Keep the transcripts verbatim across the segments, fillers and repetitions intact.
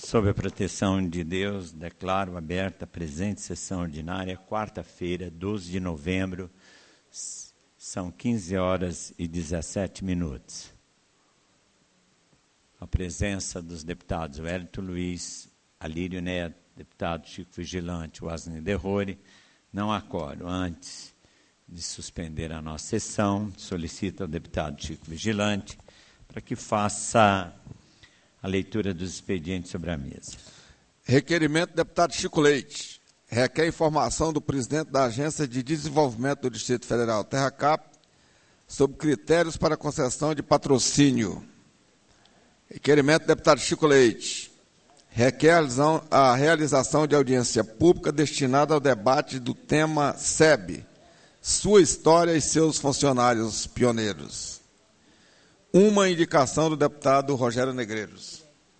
Sob a proteção de Deus, declaro aberta a presente sessão ordinária, quarta-feira, doze de novembro, são quinze horas e dezessete minutos. A presença dos deputados Wellington Luiz, Alírio Neto, deputado Chico Vigilante, Wasney Derrore, não há quórum. Antes de suspender a nossa sessão, solicito ao deputado Chico Vigilante para que faça a leitura dos expedientes sobre a mesa. Requerimento do deputado Chico Leite. Requer informação do presidente da Agência de Desenvolvimento do Distrito Federal, TerraCap, sobre critérios para concessão de patrocínio. Requerimento do deputado Chico Leite. Requer a realização de audiência pública destinada ao debate do tema S E B, sua história e seus funcionários pioneiros. Uma indicação do deputado Rogério Negreiros.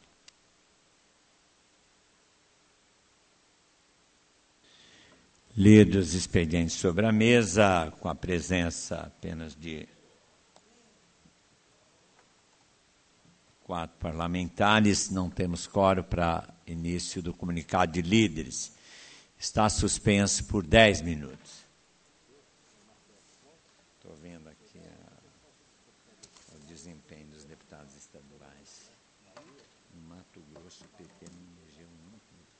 Lidos os expedientes sobre a mesa, com a presença apenas de quatro parlamentares, não temos quórum para início do comunicado de líderes. Está suspenso por dez minutos. Estou vendo aqui a, o desempenho dos deputados estaduais. No Mato Grosso, o P T não elegeu um.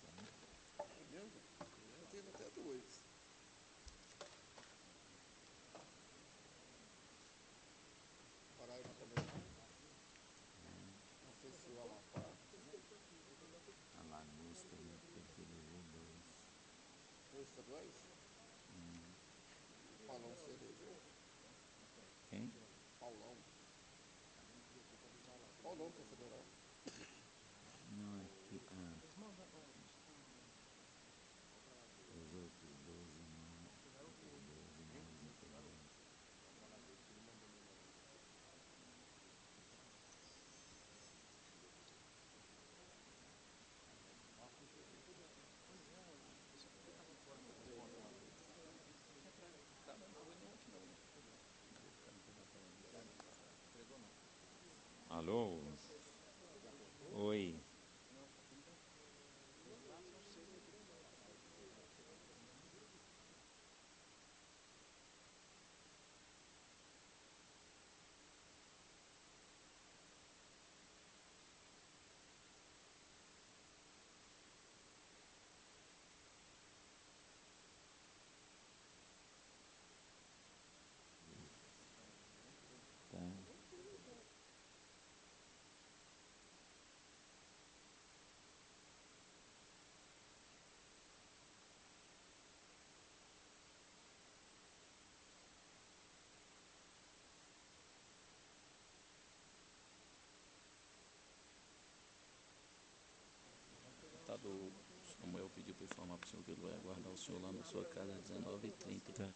Quem? Paulão. Paulão que é federal. Não, aqui. Ah. Os outros doze não. doze não. Alô? Oi. Tá. Deputado Samuel pediu para informar para o senhor que ele vai aguardar o senhor lá na sua casa às dezenove e trinta.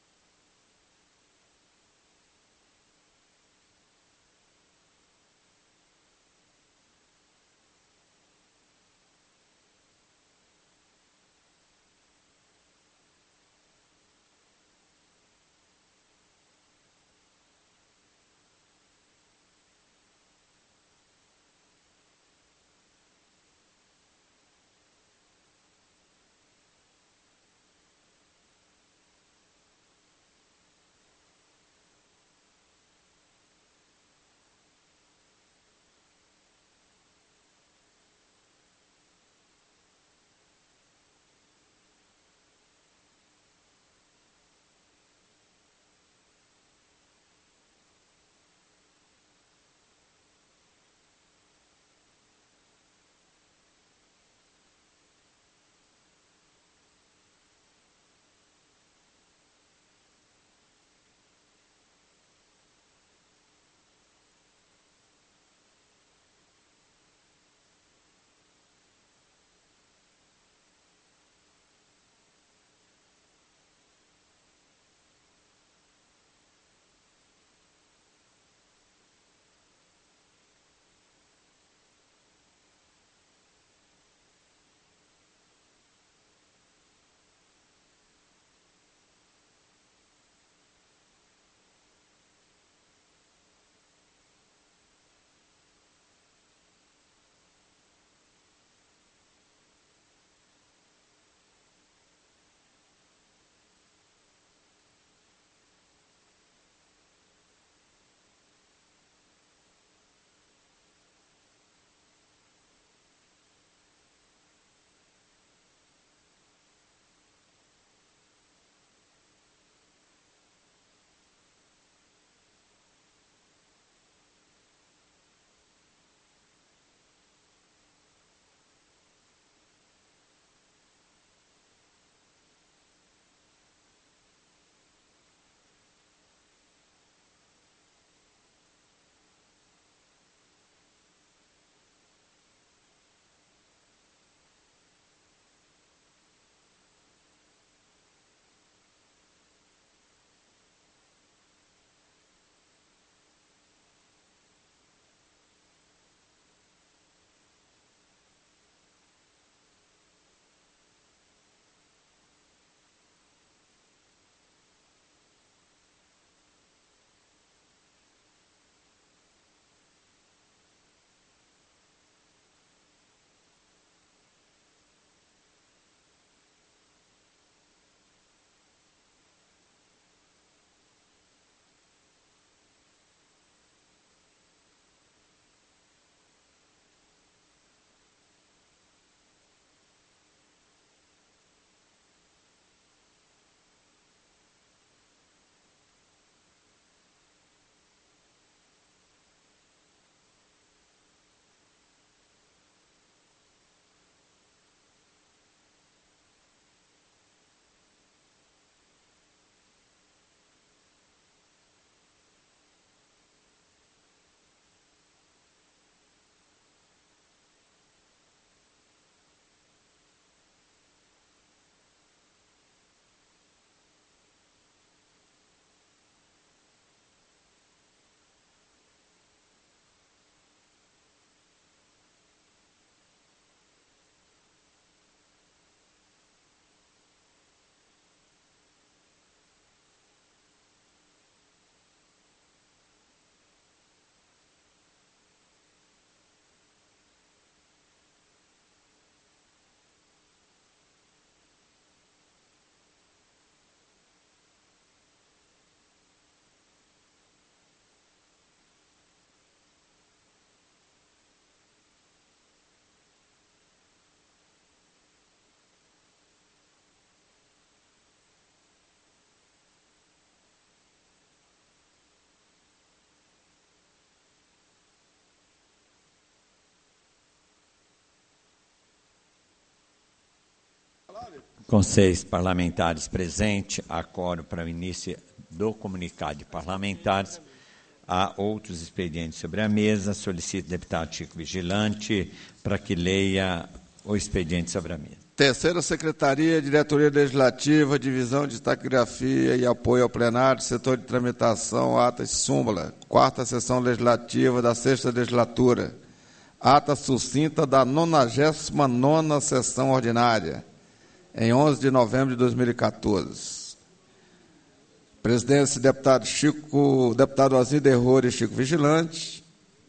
Com seis parlamentares presentes, há quórum para o início do comunicado de parlamentares. Há outros expedientes sobre a mesa. Solicito o deputado Chico Vigilante para que leia o expediente sobre a mesa. Terceira Secretaria, Diretoria Legislativa, Divisão de Taquigrafia e Apoio ao Plenário, Setor de Tramitação, Atas Súmula. Quarta Sessão Legislativa da Sexta Legislatura. Ata sucinta da nonagésima nona Sessão Ordinária, em onze de novembro de dois mil e quatorze. Presidência, deputado Chico, deputado Wazir Derror e Chico Vigilante.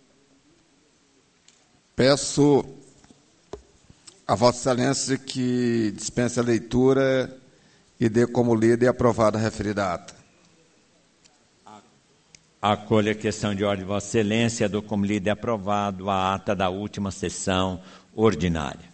Peço a Vossa Excelência que dispense a leitura e dê como lida e aprovada a referida ata. Acolho a questão de ordem de Vossa Excelência, dou como lida e aprovado a ata da última sessão ordinária.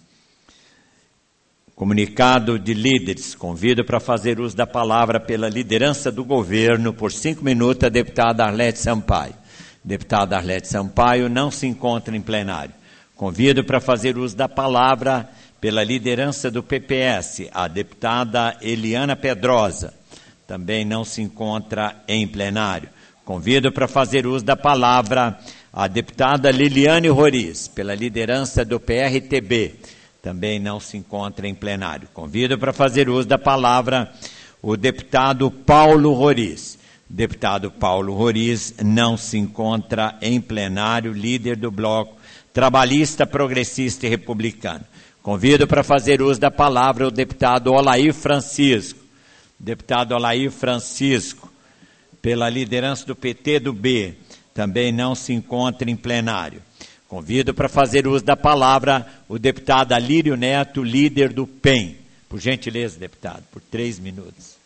Comunicado de líderes. Convido para fazer uso da palavra pela liderança do governo, por cinco minutos, a deputada Arlete Sampaio. Deputada Arlete Sampaio não se encontra em plenário. Convido para fazer uso da palavra pela liderança do P P S, a deputada Eliana Pedrosa. Também não se encontra em plenário. Convido para fazer uso da palavra a deputada Liliane Roriz, pela liderança do P R T B. Também não se encontra em plenário. Convido para fazer uso da palavra o deputado Paulo Roriz. Deputado Paulo Roriz não se encontra em plenário, líder do bloco Trabalhista, Progressista e Republicano. Convido para fazer uso da palavra o deputado Olair Francisco. Deputado Olair Francisco, pela liderança do P T do B, também não se encontra em plenário. Convido para fazer uso da palavra o deputado Alírio Neto, líder do P E M. Por gentileza, deputado, por três minutos.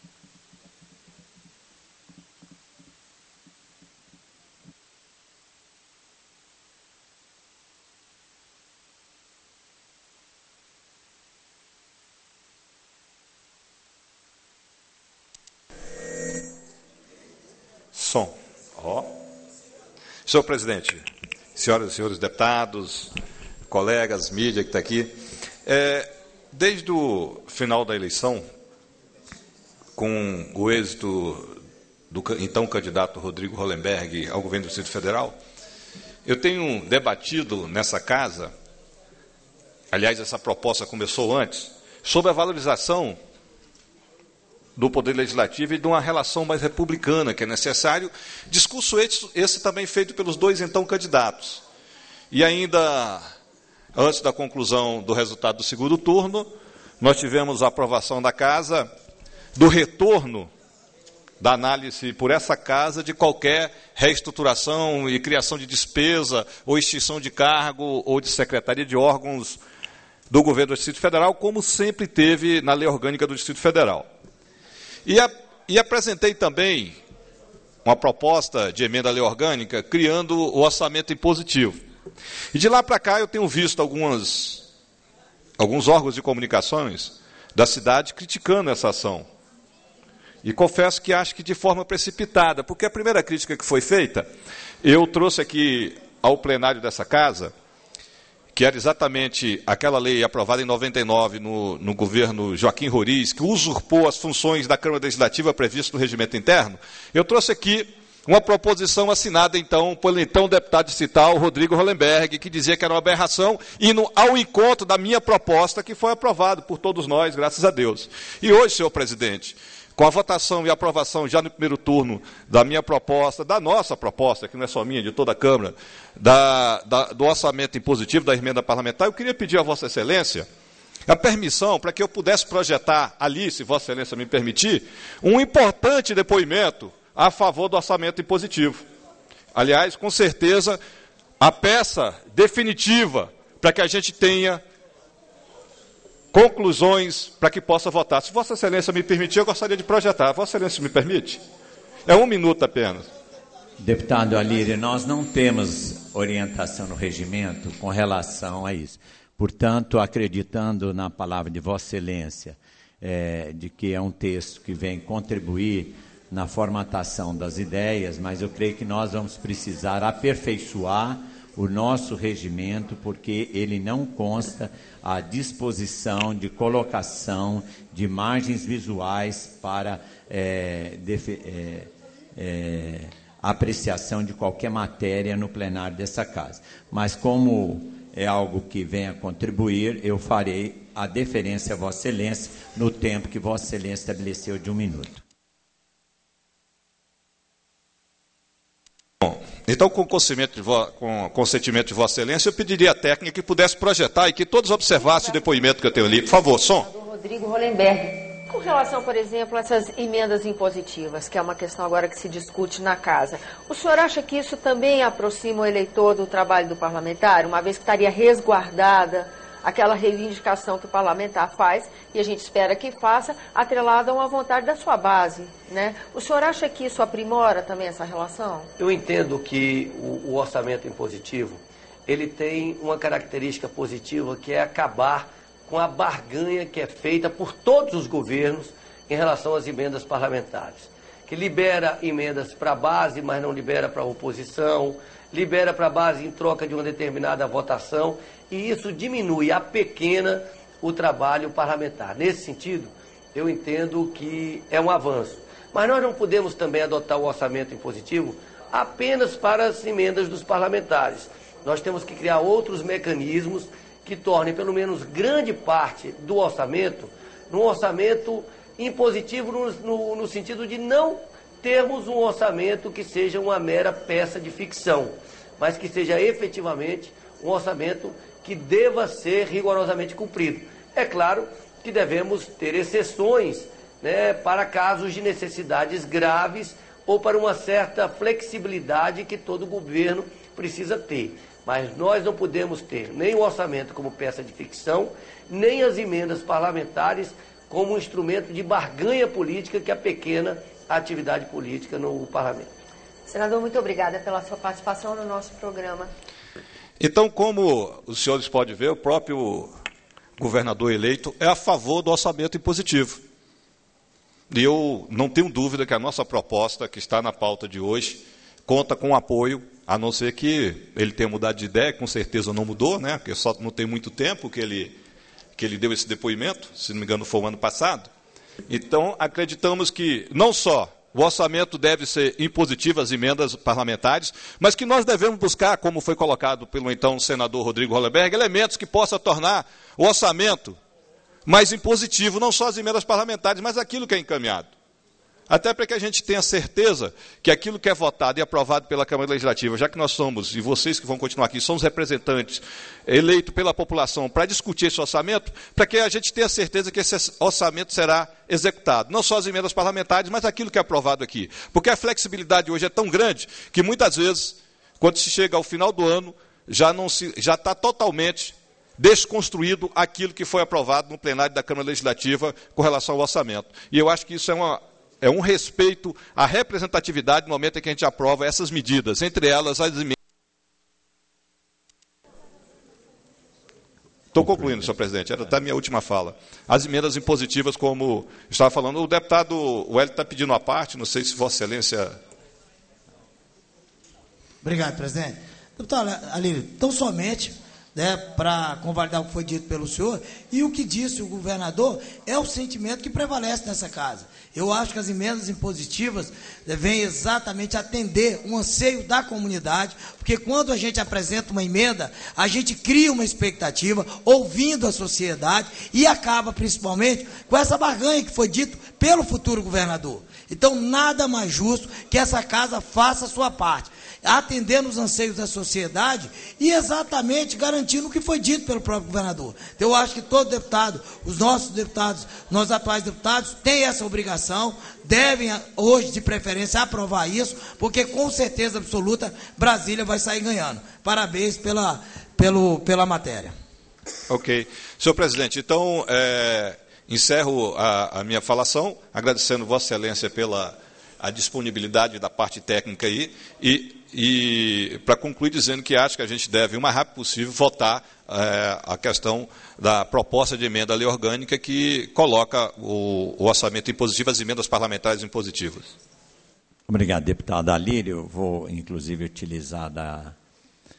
Som. Ó. Senhor presidente, senhoras e senhores deputados, colegas, mídia que está aqui, é, desde o final da eleição, com o êxito do então candidato Rodrigo Hollenberg ao governo do Distrito Federal, eu tenho debatido nessa casa, aliás, essa proposta começou antes, sobre a valorização do Poder Legislativo e de uma relação mais republicana, que é necessário. Discurso esse, esse também feito pelos dois, então, candidatos. E ainda, antes da conclusão do resultado do segundo turno, nós tivemos a aprovação da Casa do retorno da análise por essa Casa de qualquer reestruturação e criação de despesa ou extinção de cargo ou de secretaria de órgãos do governo do Distrito Federal, como sempre teve na Lei Orgânica do Distrito Federal. E, a, e apresentei também uma proposta de emenda à lei orgânica, criando o orçamento impositivo. E de lá para cá eu tenho visto algumas, alguns órgãos de comunicações da cidade criticando essa ação. E confesso que acho que de forma precipitada, porque a primeira crítica que foi feita, eu trouxe aqui ao plenário dessa casa, que era exatamente aquela lei aprovada em noventa e nove no, no governo Joaquim Roriz, que usurpou as funções da Câmara Legislativa previstas no regimento interno. Eu trouxe aqui uma proposição assinada, então, pelo então deputado distrital Rodrigo Hollenberg, que dizia que era uma aberração, indo ao encontro da minha proposta, que foi aprovada por todos nós, graças a Deus. E hoje, senhor presidente, com a votação e aprovação já no primeiro turno da minha proposta, da nossa proposta, que não é só minha, de toda a Câmara, da, da, do orçamento impositivo, da emenda parlamentar, eu queria pedir a Vossa Excelência a permissão para que eu pudesse projetar ali, se Vossa Excelência me permitir, um importante depoimento a favor do orçamento impositivo. Aliás, com certeza, a peça definitiva para que a gente tenha conclusões para que possa votar. Se Vossa Excelência me permitir, eu gostaria de projetar. Vossa Excelência me permite? É um minuto apenas. Deputado Alírio, nós não temos orientação no regimento com relação a isso. Portanto, acreditando na palavra de Vossa Excelência, é, de que é um texto que vem contribuir na formatação das ideias, mas eu creio que nós vamos precisar aperfeiçoar o nosso regimento, porque ele não consta a disposição de colocação de imagens visuais para é, defe, é, é, apreciação de qualquer matéria no plenário dessa casa. Mas como é algo que vem a contribuir, eu farei a deferência a Vossa Excelência no tempo que Vossa Excelência estabeleceu de um minuto. Bom, então, com consentimento, de vo, com consentimento de Vossa Excelência, eu pediria à técnica que pudesse projetar e que todos observassem o depoimento que eu tenho ali. Por favor, som. Rodrigo Hollenberg. Com relação, por exemplo, a essas emendas impositivas, que é uma questão agora que se discute na casa, o senhor acha que isso também aproxima o eleitor do trabalho do parlamentar, uma vez que estaria resguardada aquela reivindicação que o parlamentar faz, e a gente espera que faça, atrelada a uma vontade da sua base, né? O senhor acha que isso aprimora também essa relação? Eu entendo que o, o orçamento impositivo, ele tem uma característica positiva, que é acabar com a barganha que é feita por todos os governos em relação às emendas parlamentares, que libera emendas para a base, mas não libera para a oposição, libera para a base em troca de uma determinada votação, e isso diminui, apequena o trabalho parlamentar. Nesse sentido, eu entendo que é um avanço. Mas nós não podemos também adotar o orçamento impositivo apenas para as emendas dos parlamentares. Nós temos que criar outros mecanismos que tornem pelo menos grande parte do orçamento num orçamento impositivo no, no, no sentido de não termos um orçamento que seja uma mera peça de ficção, mas que seja efetivamente um orçamento que deva ser rigorosamente cumprido. É claro que devemos ter exceções, né, para casos de necessidades graves ou para uma certa flexibilidade que todo governo precisa ter. Mas nós não podemos ter nem o orçamento como peça de ficção, nem as emendas parlamentares como um instrumento de barganha política que apequena a atividade política no parlamento. Senador, muito obrigada pela sua participação no nosso programa. Então, como os senhores podem ver, o próprio governador eleito é a favor do orçamento impositivo. E eu não tenho dúvida que a nossa proposta, que está na pauta de hoje, conta com apoio, a não ser que ele tenha mudado de ideia, com certeza não mudou, né? Porque só não tem muito tempo que ele, que ele deu esse depoimento, se não me engano foi o ano passado. Então, acreditamos que não só o orçamento deve ser impositivo, as emendas parlamentares, mas que nós devemos buscar, como foi colocado pelo então senador Rodrigo Hollenberg, elementos que possam tornar o orçamento mais impositivo, não só as emendas parlamentares, mas aquilo que é encaminhado. Até para que a gente tenha certeza que aquilo que é votado e aprovado pela Câmara Legislativa, já que nós somos, e vocês que vão continuar aqui, somos representantes eleitos pela população para discutir esse orçamento, para que a gente tenha certeza que esse orçamento será executado. Não só as emendas parlamentares, mas aquilo que é aprovado aqui. Porque a flexibilidade hoje é tão grande que muitas vezes, quando se chega ao final do ano, já não se, já está totalmente desconstruído aquilo que foi aprovado no plenário da Câmara Legislativa com relação ao orçamento. E eu acho que isso é uma... É um respeito à representatividade no momento em que a gente aprova essas medidas, entre elas as emendas. Estou concluindo, senhor presidente, era até a minha última fala. As emendas impositivas, como estava falando, o deputado Wellington está pedindo uma parte, não sei se Vossa Excelência... Obrigado, presidente. Deputado Alírio, tão somente... Né, para convalidar o que foi dito pelo senhor, e o que disse o governador é o sentimento que prevalece nessa casa. Eu acho que as emendas impositivas vêm exatamente atender um anseio da comunidade, porque quando a gente apresenta uma emenda, a gente cria uma expectativa, ouvindo a sociedade, e acaba principalmente com essa barganha que foi dito pelo futuro governador. Então, nada mais justo que essa casa faça a sua parte, atendendo os anseios da sociedade e exatamente garantindo o que foi dito pelo próprio governador. Então, eu acho que todo deputado, os nossos deputados, nós atuais deputados, têm essa obrigação, devem hoje, de preferência, aprovar isso, porque com certeza absoluta Brasília vai sair ganhando. Parabéns pela, pelo, pela matéria. Ok. Senhor presidente, então, é, encerro a, a minha falação, agradecendo Vossa Excelência pela a disponibilidade da parte técnica aí, e E, para concluir, dizendo que acho que a gente deve, o mais rápido possível, votar é, a questão da proposta de emenda à lei orgânica que coloca o, o orçamento impositivo, as emendas parlamentares impositivas. Obrigado, deputado Alírio. Vou, inclusive, utilizar da,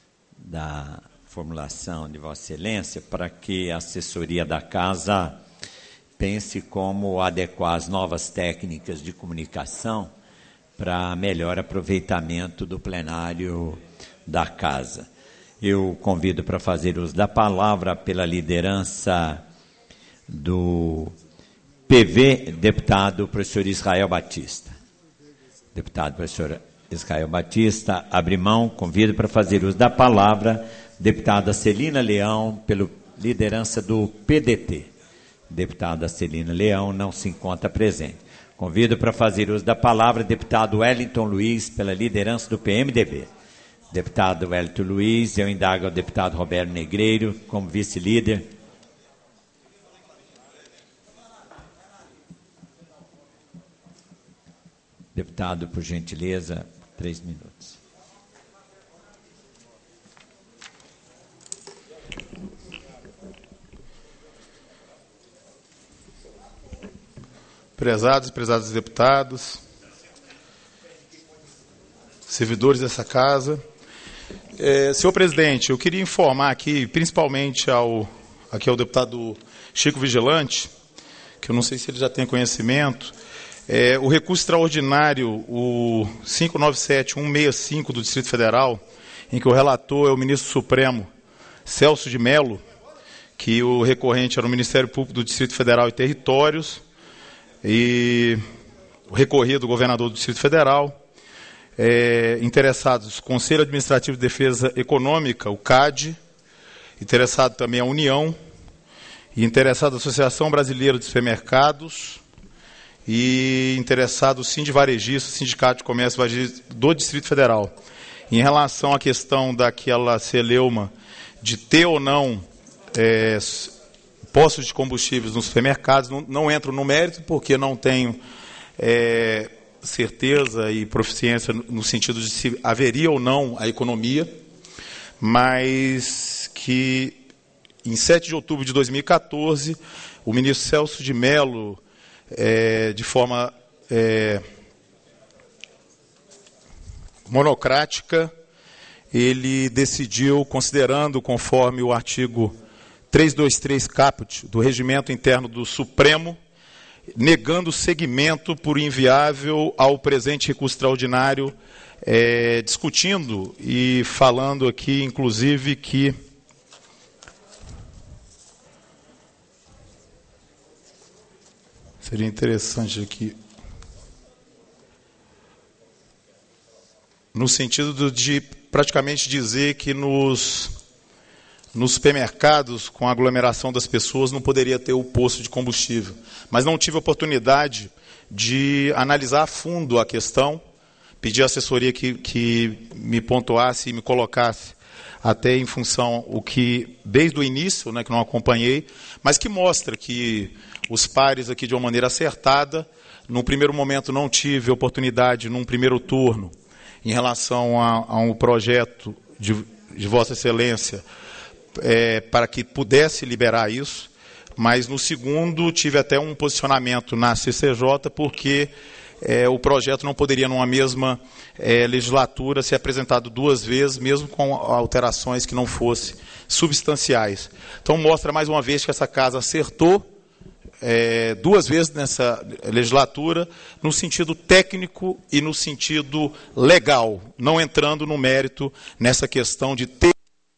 da formulação de Vossa Excelência para que a assessoria da Casa pense como adequar as novas técnicas de comunicação para melhor aproveitamento do plenário da Casa. Eu convido para fazer uso da palavra pela liderança do P V, deputado professor Israel Batista. Deputado professor Israel Batista, abre mão, convido para fazer uso da palavra deputada Celina Leão, pela liderança do P D T. Deputada Celina Leão não se encontra presente. Convido para fazer uso da palavra deputado Wellington Luiz, pela liderança do P M D B. Deputado Wellington Luiz, eu indago ao deputado Roberto Negreiro, como vice-líder. Deputado, por gentileza, três minutos. Prezados e prezados deputados, servidores dessa casa. É, senhor presidente, eu queria informar aqui, principalmente ao, aqui ao deputado Chico Vigilante, que eu não sei se ele já tem conhecimento, é, o recurso extraordinário, o cinco nove sete um seis cinco do Distrito Federal, em que o relator é o ministro Supremo Celso de Mello, que o recorrente era o Ministério Público do Distrito Federal e Territórios, e o recorrido, o governador do Distrito Federal, é, interessados, Conselho Administrativo de Defesa Econômica, o C A D, interessado também a União, e interessado a Associação Brasileira de Supermercados, e interessado o Sindivarejista, Sindicato de Comércio Varejista do Distrito Federal. Em relação à questão daquela celeuma de ter ou não é, postos de combustíveis nos supermercados, não, não entro no mérito, porque não tenho é, certeza e proficiência no sentido de se haveria ou não a economia, mas que em sete de outubro de dois mil e quatorze, o ministro Celso de Mello, é, de forma é, monocrática, ele decidiu, considerando, conforme o artigo trezentos e vinte e três caput do Regimento Interno do Supremo, negando seguimento por inviável ao presente recurso extraordinário, é, discutindo e falando aqui, inclusive, que seria interessante aqui, no sentido de praticamente dizer que nos Nos supermercados, com a aglomeração das pessoas, não poderia ter o posto de combustível. Mas não tive oportunidade de analisar a fundo a questão, pedir à assessoria que, que me pontuasse e me colocasse até em função o que, desde o início, né, que não acompanhei, mas que mostra que os pares aqui, de uma maneira acertada, no primeiro momento não tive oportunidade, num primeiro turno, em relação a, a um projeto de, de Vossa Excelência, É, para que pudesse liberar isso, mas no segundo tive até um posicionamento na C C J, porque é, o projeto não poderia, numa mesma é, legislatura, ser apresentado duas vezes, mesmo com alterações que não fossem substanciais. Então, mostra mais uma vez que essa casa acertou é, duas vezes nessa legislatura, no sentido técnico e no sentido legal, não entrando no mérito nessa questão de ter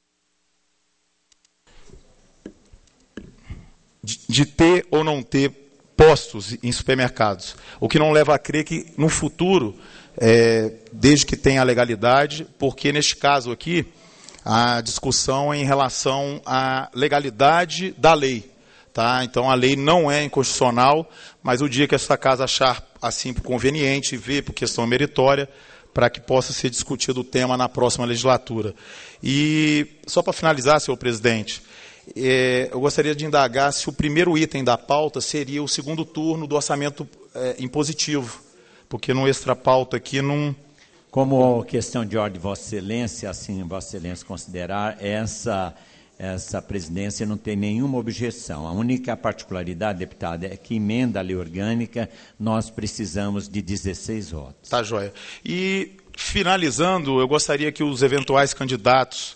de ter ou não ter postos em supermercados, o que não leva a crer que no futuro, é, desde que tenha a legalidade, porque neste caso aqui, a discussão é em relação à legalidade da lei. Tá? Então a lei não é inconstitucional, mas o dia que essa casa achar assim por conveniente, ver por questão meritória, para que possa ser discutido o tema na próxima legislatura. E só para finalizar, senhor presidente, É, eu gostaria de indagar se o primeiro item da pauta seria o segundo turno do orçamento é, impositivo, porque no extra-pauta aqui não... Como questão de ordem de Vossa Excelência, assim Vossa Excelência considerar, essa, essa presidência não tem nenhuma objeção. A única particularidade, deputado, é que emenda a lei orgânica, nós precisamos de dezesseis votos. Tá, joia. E, finalizando, eu gostaria que os eventuais candidatos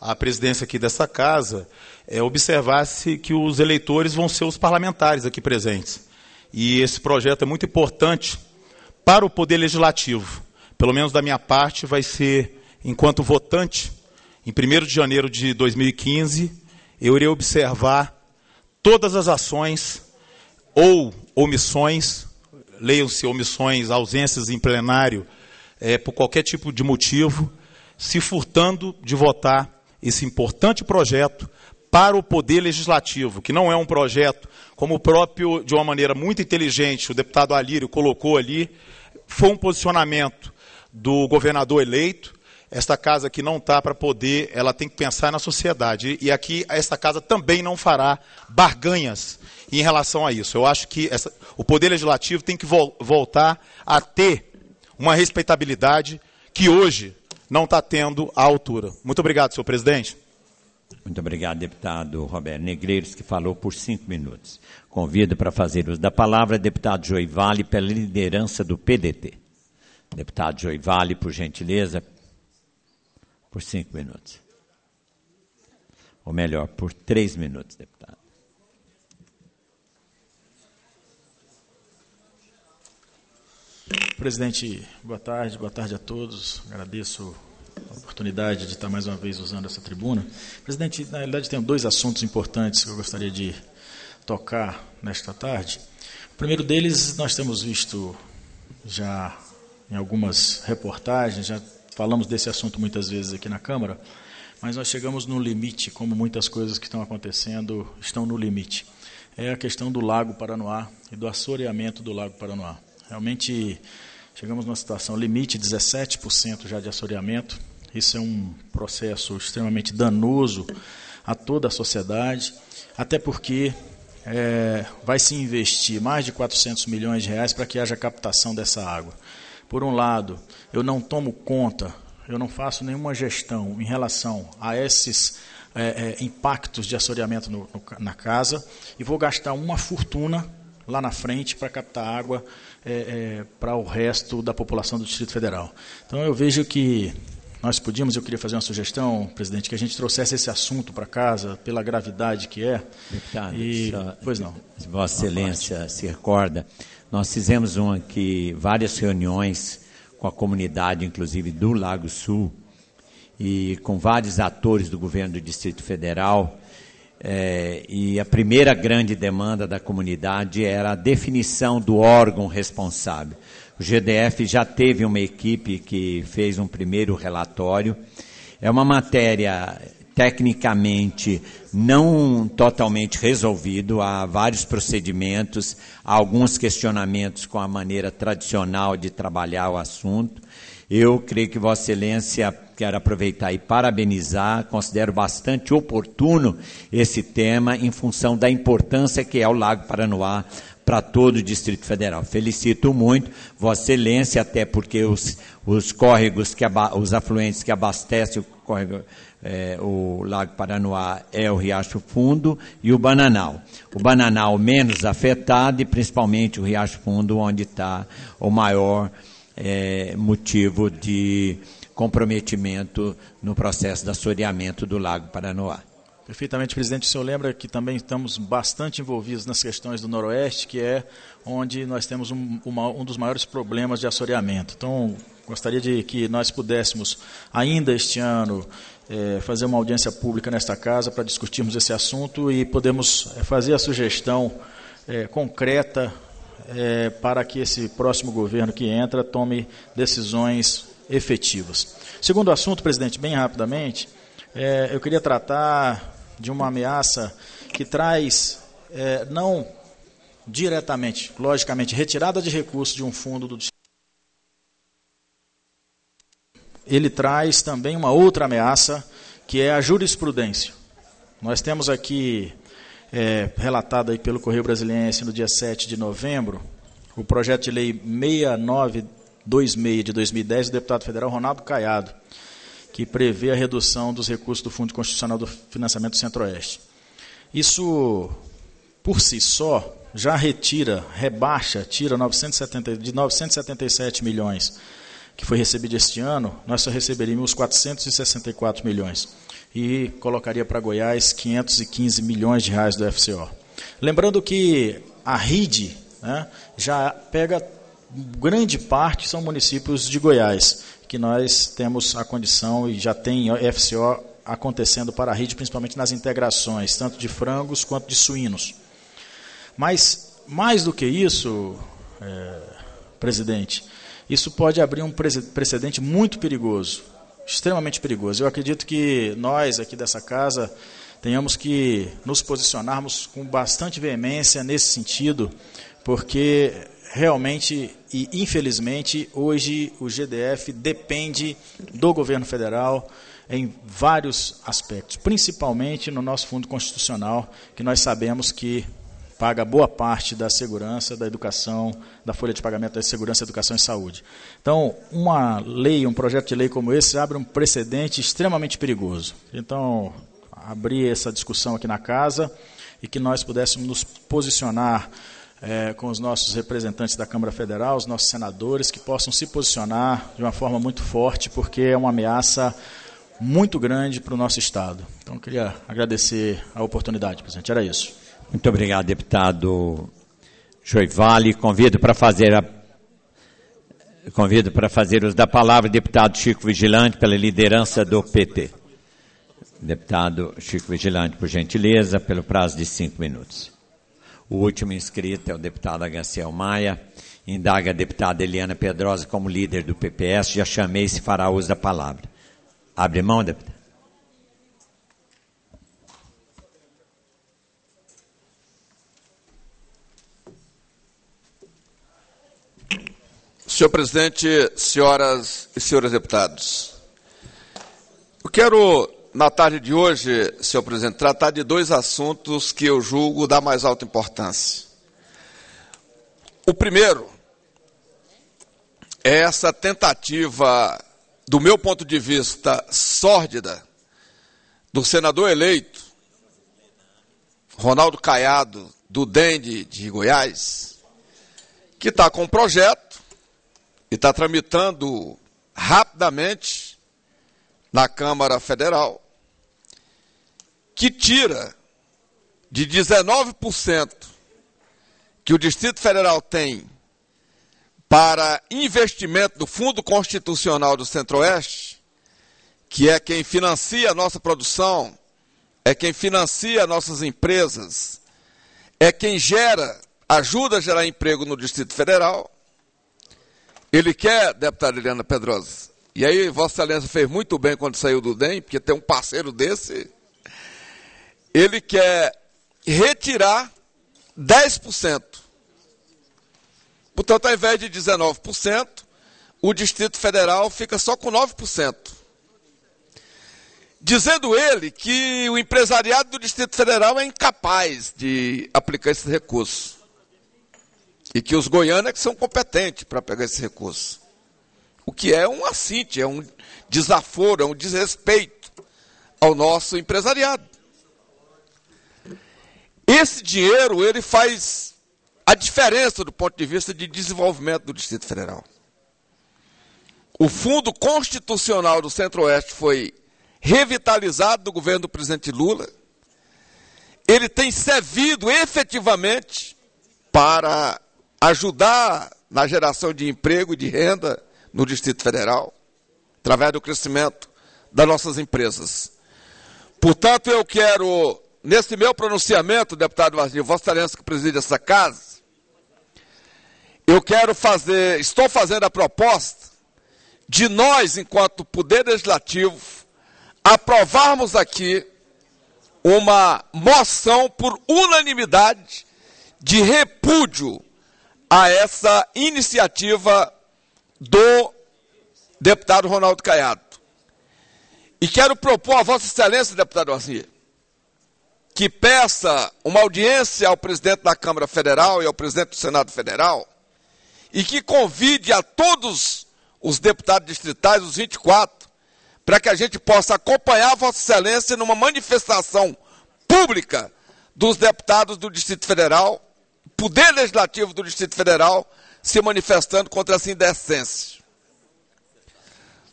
à presidência aqui dessa casa, é, observasse que os eleitores vão ser os parlamentares aqui presentes. E esse projeto é muito importante para o Poder Legislativo. Pelo menos da minha parte, vai ser, enquanto votante, em primeiro de janeiro de dois mil e quinze, eu irei observar todas as ações ou omissões, leiam-se omissões, ausências em plenário, é, por qualquer tipo de motivo, se furtando de votar esse importante projeto para o Poder Legislativo, que não é um projeto, como o próprio, de uma maneira muito inteligente, o deputado Alírio colocou ali, foi um posicionamento do governador eleito. Esta casa aqui não está para poder, ela tem que pensar na sociedade. E aqui, esta casa também não fará barganhas em relação a isso. Eu acho que essa, o Poder Legislativo tem que vol, voltar a ter uma respeitabilidade que hoje não está tendo à altura. Muito obrigado, senhor presidente. Muito obrigado, deputado Roberto Negreiros, que falou por cinco minutos. Convido para fazer uso da palavra deputado Joivale, pela liderança do P D T. Deputado Joivale, por gentileza, por cinco minutos. Ou melhor, por três minutos, deputado. Presidente, boa tarde, boa tarde a todos. Agradeço a oportunidade de estar mais uma vez usando essa tribuna. Presidente, na realidade tenho dois assuntos importantes que eu gostaria de tocar nesta tarde. O primeiro deles, nós temos visto já em algumas reportagens, já falamos desse assunto muitas vezes aqui na Câmara, mas nós chegamos no limite, como muitas coisas que estão acontecendo estão no limite. É a questão do Lago Paranoá e do assoreamento do Lago Paranoá. Realmente chegamos numa situação limite, dezessete por cento já de assoreamento. Isso é um processo extremamente danoso a toda a sociedade, até porque é, vai se investir mais de quatrocentos milhões de reais para que haja captação dessa água. Por um lado, eu não tomo conta, eu não faço nenhuma gestão em relação a esses é, é, impactos de assoreamento no, no, na casa e vou gastar uma fortuna lá na frente para captar água é, é, para o resto da população do Distrito Federal. Então eu vejo que nós podíamos, eu queria fazer uma sugestão, presidente, que a gente trouxesse esse assunto para casa, pela gravidade que é. Deputado, e, só, pois não. Vossa Excelência se recorda, nós fizemos um aqui, várias reuniões com a comunidade, inclusive do Lago Sul, e com vários atores do governo do Distrito Federal, é, e a primeira grande demanda da comunidade era a definição do órgão responsável. O G D F já teve uma equipe que fez um primeiro relatório. É uma matéria tecnicamente não totalmente resolvido, há vários procedimentos, há alguns questionamentos com a maneira tradicional de trabalhar o assunto. Eu creio que Vossa Excelência, quero aproveitar e parabenizar, considero bastante oportuno esse tema em função da importância que é o Lago Paranoá para todo o Distrito Federal. Felicito muito Vossa Excelência, até porque os, os córregos, que aba, os afluentes que abastecem o, córrego, é, o Lago Paranoá é o Riacho Fundo e o Bananal. O Bananal menos afetado e principalmente o Riacho Fundo, onde está o maior é, motivo de comprometimento no processo de assoreamento do Lago Paranoá. Perfeitamente, presidente. O senhor lembra que também estamos bastante envolvidos nas questões do Noroeste, que é onde nós temos um, uma, um dos maiores problemas de assoreamento. Então, gostaria de que nós pudéssemos, ainda este ano, é, fazer uma audiência pública nesta casa para discutirmos esse assunto e podemos fazer a sugestão é, concreta é, para que esse próximo governo que entra tome decisões efetivas. Segundo assunto, presidente, bem rapidamente, é, eu queria tratar de uma ameaça que traz, é, não diretamente, logicamente, retirada de recursos de um fundo do Distrito. Ele traz também uma outra ameaça, que é a jurisprudência. Nós temos aqui, é, relatado aí pelo Correio Brasiliense no dia sete de novembro, o projeto de lei seis nove dois seis de dois mil e dez do deputado federal Ronaldo Caiado, que prevê a redução dos recursos do Fundo Constitucional do Financiamento do Centro-Oeste. Isso, por si só, já retira, rebaixa, tira novecentos e setenta, de novecentos e setenta e sete milhões que foi recebido este ano, nós só receberíamos quatrocentos e sessenta e quatro milhões e colocaria para Goiás quinhentos e quinze milhões de reais do F C O. Lembrando que a R I D, né, já pega grande parte, são municípios de Goiás, que nós temos a condição e já tem F C O acontecendo para a R I D, principalmente nas integrações, tanto de frangos quanto de suínos. Mas, mais do que isso, é, presidente, isso pode abrir um precedente muito perigoso, extremamente perigoso. Eu acredito que nós, aqui dessa casa, tenhamos que nos posicionarmos com bastante veemência nesse sentido, porque realmente e infelizmente hoje o G D F depende do governo federal em vários aspectos, principalmente no nosso fundo constitucional, que nós sabemos que paga boa parte da segurança, da educação, da folha de pagamento da segurança, educação e saúde. Então, uma lei, um projeto de lei como esse abre um precedente extremamente perigoso. Então, abrir essa discussão aqui na casa e que nós pudéssemos nos posicionar é, com os nossos representantes da Câmara Federal, os nossos senadores, que possam se posicionar de uma forma muito forte, porque é uma ameaça muito grande para o nosso Estado. Então, eu queria agradecer a oportunidade, presidente. Era isso. Muito obrigado, deputado Joivale. Convido para fazer a convido para fazer uso da palavra o deputado Chico Vigilante, pela liderança do P T. Deputado Chico Vigilante, por gentileza, pelo prazo de cinco minutos. O último inscrito é o deputado Agaciel Maia. Indaga a deputada Eliana Pedrosa como líder do P P S. Já chamei, se fará uso da palavra. Abre mão, deputado. Senhor presidente, senhoras e senhores deputados, eu quero, na tarde de hoje, senhor presidente, tratar de dois assuntos que eu julgo da mais alta importância. O primeiro é essa tentativa, do meu ponto de vista, sórdida, do senador eleito, Ronaldo Caiado, do D E M de, de Goiás, que está com um projeto e está tramitando rapidamente na Câmara Federal, que tira de dezenove por cento que o Distrito Federal tem para investimento do Fundo Constitucional do Centro-Oeste, que é quem financia a nossa produção, é quem financia nossas empresas, é quem gera, ajuda a gerar emprego no Distrito Federal. Ele quer, deputada Eliana Pedrosa, e aí Vossa Excelência fez muito bem quando saiu do D E M, porque tem um parceiro desse, ele quer retirar dez por cento. Portanto, ao invés de dezenove por cento, o Distrito Federal fica só com nove por cento. Dizendo ele que o empresariado do Distrito Federal é incapaz de aplicar esse recurso. E que os goianos é que são competentes para pegar esse recurso. O que é um assinte, é um desaforo, é um desrespeito ao nosso empresariado. Esse dinheiro, ele faz a diferença do ponto de vista de desenvolvimento do Distrito Federal. O Fundo Constitucional do Centro-Oeste foi revitalizado do governo do presidente Lula. Ele tem servido efetivamente para ajudar na geração de emprego e de renda no Distrito Federal, através do crescimento das nossas empresas. Portanto, eu quero, nesse meu pronunciamento, deputado Varginho, Vossa Excelência que preside essa casa, eu quero fazer, estou fazendo a proposta de nós, enquanto Poder Legislativo, aprovarmos aqui uma moção por unanimidade de repúdio a essa iniciativa do deputado Ronaldo Caiado. E quero propor a Vossa Excelência, deputado Varginho, que peça uma audiência ao presidente da Câmara Federal e ao presidente do Senado Federal, e que convide a todos os deputados distritais, os vinte e quatro, para que a gente possa acompanhar a Vossa Excelência numa manifestação pública dos deputados do Distrito Federal, Poder Legislativo do Distrito Federal, se manifestando contra essa indecência.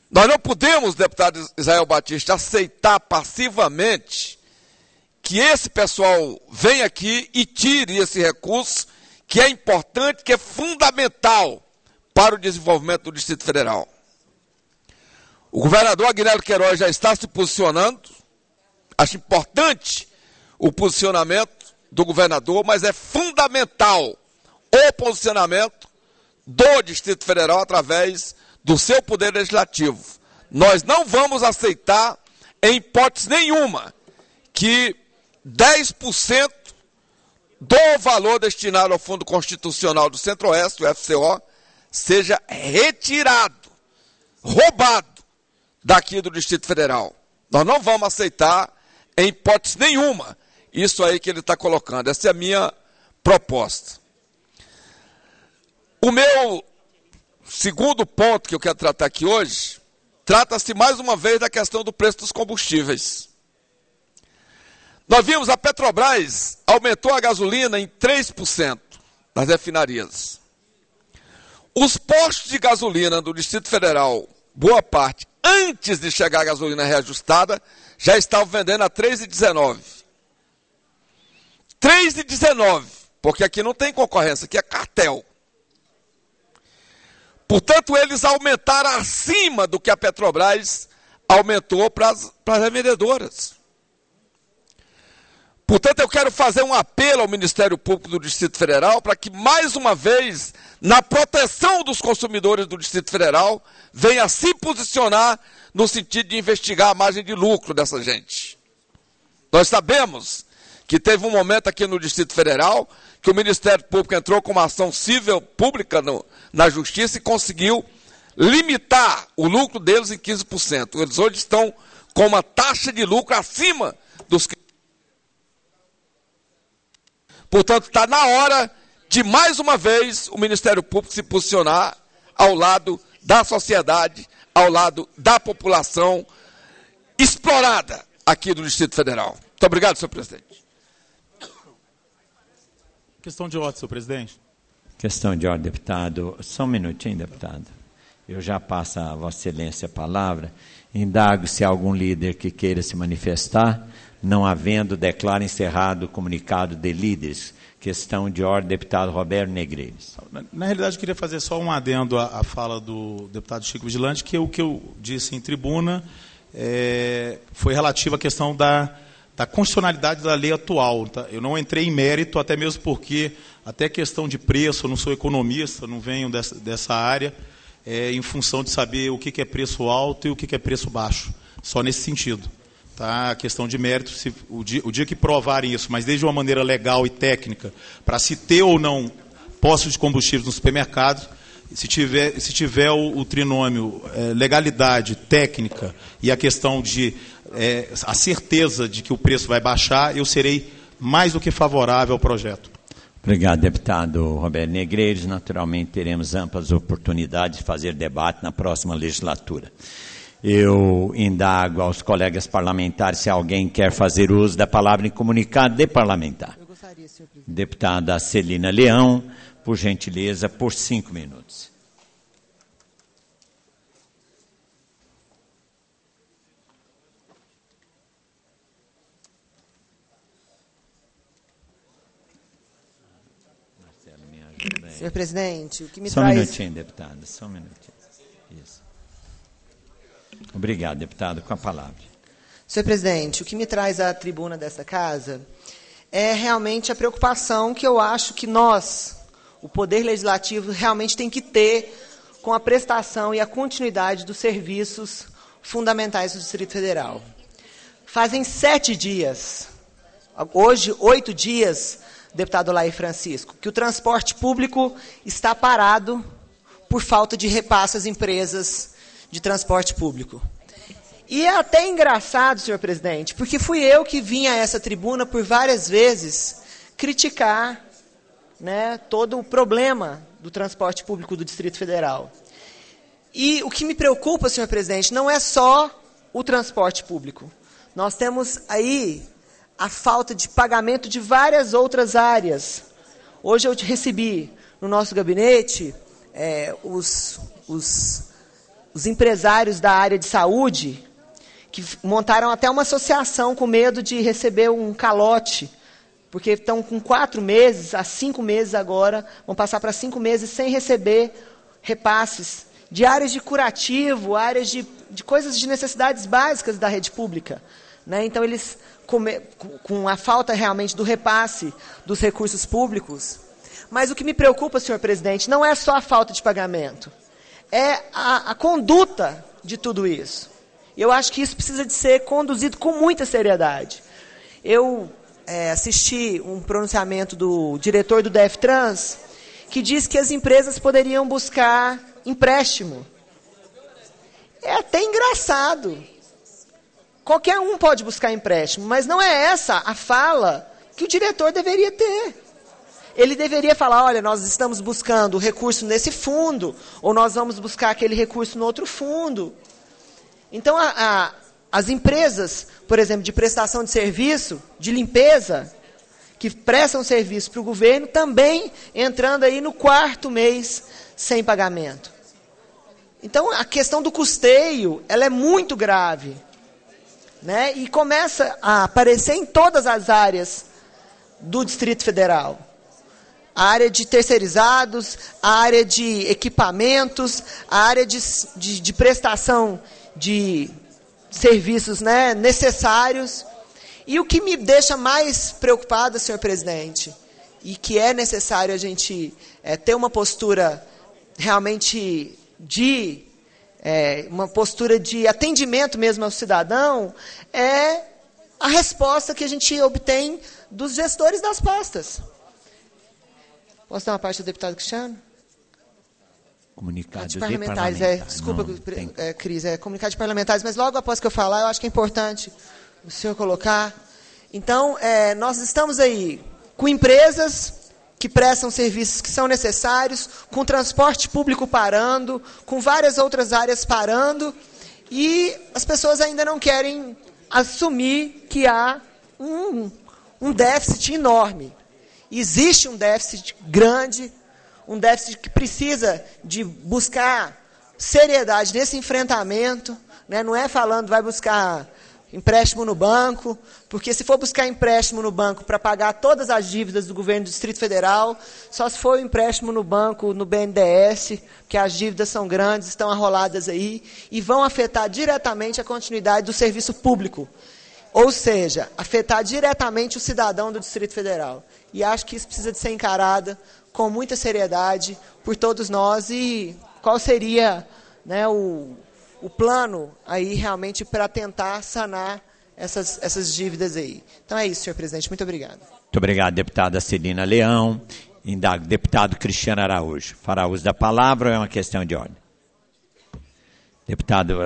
Nós não podemos, deputado Israel Batista, aceitar passivamente que esse pessoal venha aqui e tire esse recurso, que é importante, que é fundamental para o desenvolvimento do Distrito Federal. O governador Aguinaldo Queiroz já está se posicionando. Acho importante o posicionamento do governador, mas é fundamental o posicionamento do Distrito Federal através do seu poder legislativo. Nós não vamos aceitar, em hipótese nenhuma, que dez por cento do valor destinado ao Fundo Constitucional do Centro-Oeste, o F C O, seja retirado, roubado daqui do Distrito Federal. Nós não vamos aceitar, em hipótese nenhuma, isso aí que ele está colocando. Essa é a minha proposta. O meu segundo ponto que eu quero tratar aqui hoje, trata-se mais uma vez da questão do preço dos combustíveis. Nós vimos a Petrobras aumentou a gasolina em três por cento nas refinarias. Os postos de gasolina do Distrito Federal, boa parte, antes de chegar a gasolina reajustada, já estavam vendendo a três reais e dezenove centavos. três reais e dezenove centavos, porque aqui não tem concorrência, aqui é cartel. Portanto, eles aumentaram acima do que a Petrobras aumentou para as revendedoras. Portanto, eu quero fazer um apelo ao Ministério Público do Distrito Federal para que, mais uma vez, na proteção dos consumidores do Distrito Federal, venha se posicionar no sentido de investigar a margem de lucro dessa gente. Nós sabemos que teve um momento aqui no Distrito Federal que o Ministério Público entrou com uma ação civil pública no, na Justiça e conseguiu limitar o lucro deles em quinze por cento. Eles hoje estão com uma taxa de lucro acima dos... Portanto, está na hora de, mais uma vez, o Ministério Público se posicionar ao lado da sociedade, ao lado da população explorada aqui do Distrito Federal. Muito obrigado, senhor presidente. Questão de ordem, senhor presidente. Questão de ordem, deputado. Só um minutinho, deputado. Eu já passo a Vossa Excelência a palavra. Indago se há algum líder que queira se manifestar. Não havendo, declaro encerrado o comunicado de líderes. Questão de ordem, deputado Roberto Negreiros. Na, na realidade, eu queria fazer só um adendo à, à fala do deputado Chico Vigilante, que o que eu disse em tribuna é, foi relativo à questão da, da constitucionalidade da lei atual. Tá? Eu não entrei em mérito, até mesmo porque, até questão de preço, eu não sou economista, não venho dessa, dessa área, é, em função de saber o que, que é preço alto e o que, que é preço baixo. Só nesse sentido. Tá, a questão de mérito, se, o, dia, o dia que provarem isso, mas desde uma maneira legal e técnica, para se ter ou não postos de combustíveis nos supermercados, se tiver, se tiver o, o trinômio é, legalidade, técnica e a questão de é, a certeza de que o preço vai baixar, eu serei mais do que favorável ao projeto. Obrigado, deputado Roberto Negreiros. Naturalmente, teremos amplas oportunidades de fazer debate na próxima legislatura. Eu indago aos colegas parlamentares se alguém quer fazer uso da palavra em comunicado de parlamentar. Eu gostaria, senhor presidente. Deputada Celina Leão, por gentileza, por cinco minutos. Marcelo, me ajuda aí. Senhor presidente, o que me Só traz... um minutinho, deputada, só um minutinho. Isso. Obrigado, deputado. Com a palavra. Senhor presidente, o que me traz à tribuna dessa casa é realmente a preocupação que eu acho que nós, o Poder Legislativo, realmente tem que ter com a prestação e a continuidade dos serviços fundamentais do Distrito Federal. Fazem sete dias, hoje oito dias, deputado Olair Francisco, que o transporte público está parado por falta de repasse às empresas de transporte público. E é até engraçado, senhor presidente, porque fui eu que vim a essa tribuna por várias vezes criticar, né, todo o problema do transporte público do Distrito Federal. E o que me preocupa, senhor presidente, não é só o transporte público. Nós temos aí a falta de pagamento de várias outras áreas. Hoje eu recebi no nosso gabinete é, os... os os empresários da área de saúde, que montaram até uma associação com medo de receber um calote, porque estão com quatro meses, a cinco meses agora, vão passar para cinco meses sem receber repasses de áreas de curativo, áreas de, de coisas de necessidades básicas da rede pública. Né? Então, eles, com, com a falta realmente do repasse dos recursos públicos. Mas o que me preocupa, senhor presidente, não é só a falta de pagamento, é a, a conduta de tudo isso. Eu acho que isso precisa de ser conduzido com muita seriedade. Eu é, assisti um pronunciamento do diretor do DEFTRANS, que diz que as empresas poderiam buscar empréstimo. É até engraçado. Qualquer um pode buscar empréstimo, mas não é essa a fala que o diretor deveria ter. Ele deveria falar, olha, nós estamos buscando recurso nesse fundo, ou nós vamos buscar aquele recurso no outro fundo. Então, a, a, as empresas, por exemplo, de prestação de serviço, de limpeza, que prestam serviço para o governo, também entrando aí no quarto mês sem pagamento. Então, a questão do custeio, ela é muito grave. Né? E começa a aparecer em todas as áreas do Distrito Federal. A área de terceirizados, a área de equipamentos, a área de, de, de prestação de serviços, né, necessários. E o que me deixa mais preocupada, senhor presidente, e que é necessário a gente é, ter uma postura realmente de, é, uma postura de atendimento mesmo ao cidadão, é a resposta que a gente obtém dos gestores das pastas. Posso dar uma parte do deputado Cristiano? Comunicado de parlamentares. De parlamentares. É, desculpa, não, é, Cris, é comunicado de parlamentares, mas logo após que eu falar, eu acho que é importante o senhor colocar. Então, é, nós estamos aí com empresas que prestam serviços que são necessários, com transporte público parando, com várias outras áreas parando, e as pessoas ainda não querem assumir que há um, um déficit enorme. Existe um déficit grande, um déficit que precisa de buscar seriedade nesse enfrentamento, né? Não é falando vai buscar empréstimo no banco, porque se for buscar empréstimo no banco para pagar todas as dívidas do governo do Distrito Federal, só se for o empréstimo no banco, no B N D E S, que as dívidas são grandes, estão arroladas aí, e vão afetar diretamente a continuidade do serviço público. Ou seja, afetar diretamente o cidadão do Distrito Federal. E acho que isso precisa de ser encarado com muita seriedade por todos nós. E qual seria, né, o, o plano aí realmente para tentar sanar essas, essas dívidas aí. Então é isso, senhor presidente. Muito obrigado. Muito obrigado, deputada Celina Leão. Indago, deputado Cristiano Araújo. Fará uso da palavra ou é uma questão de ordem? Deputado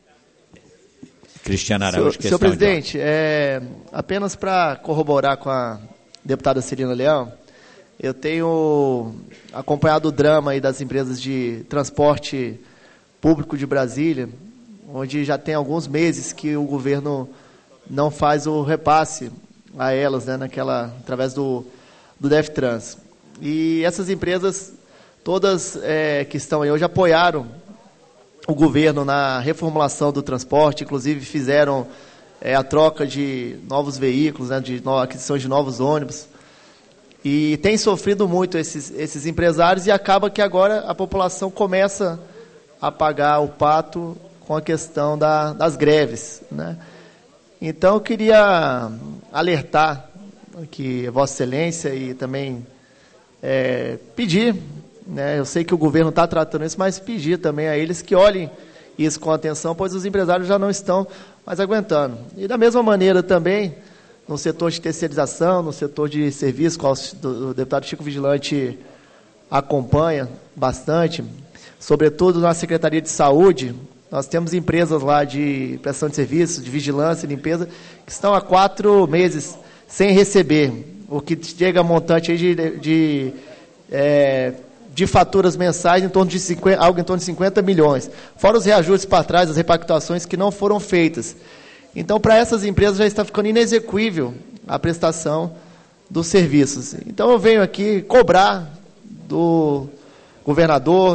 Cristiano Araújo, senhor, senhor presidente, é, apenas para corroborar com a deputada Celina Leão, eu tenho acompanhado o drama aí das empresas de transporte público de Brasília, onde já tem alguns meses que o governo não faz o repasse a elas, né, naquela, através do, do DEFTRANS. E essas empresas, todas é, que estão aí hoje, apoiaram o governo na reformulação do transporte, inclusive fizeram é, a troca de novos veículos, né, de no, aquisição de novos ônibus, e tem sofrido muito esses, esses empresários, e acaba que agora a população começa a pagar o pato com a questão da, das greves, né? Então, eu queria alertar aqui Vossa Excelência e também é, pedir, né, eu sei que o governo está tratando isso, mas pedir também a eles que olhem isso com atenção, pois os empresários já não estão mais aguentando. E da mesma maneira também, no setor de terceirização, no setor de serviço, qual o deputado Chico Vigilante acompanha bastante, sobretudo na Secretaria de Saúde, nós temos empresas lá de prestação de serviços, de vigilância e limpeza, que estão há quatro meses sem receber, o que chega a montante aí de... de é, de faturas mensais em torno de cinquenta, algo em torno de cinquenta milhões, fora os reajustes para trás, as repactuações que não foram feitas. Então, para essas empresas já está ficando inexequível a prestação dos serviços. Então, eu venho aqui cobrar do governador,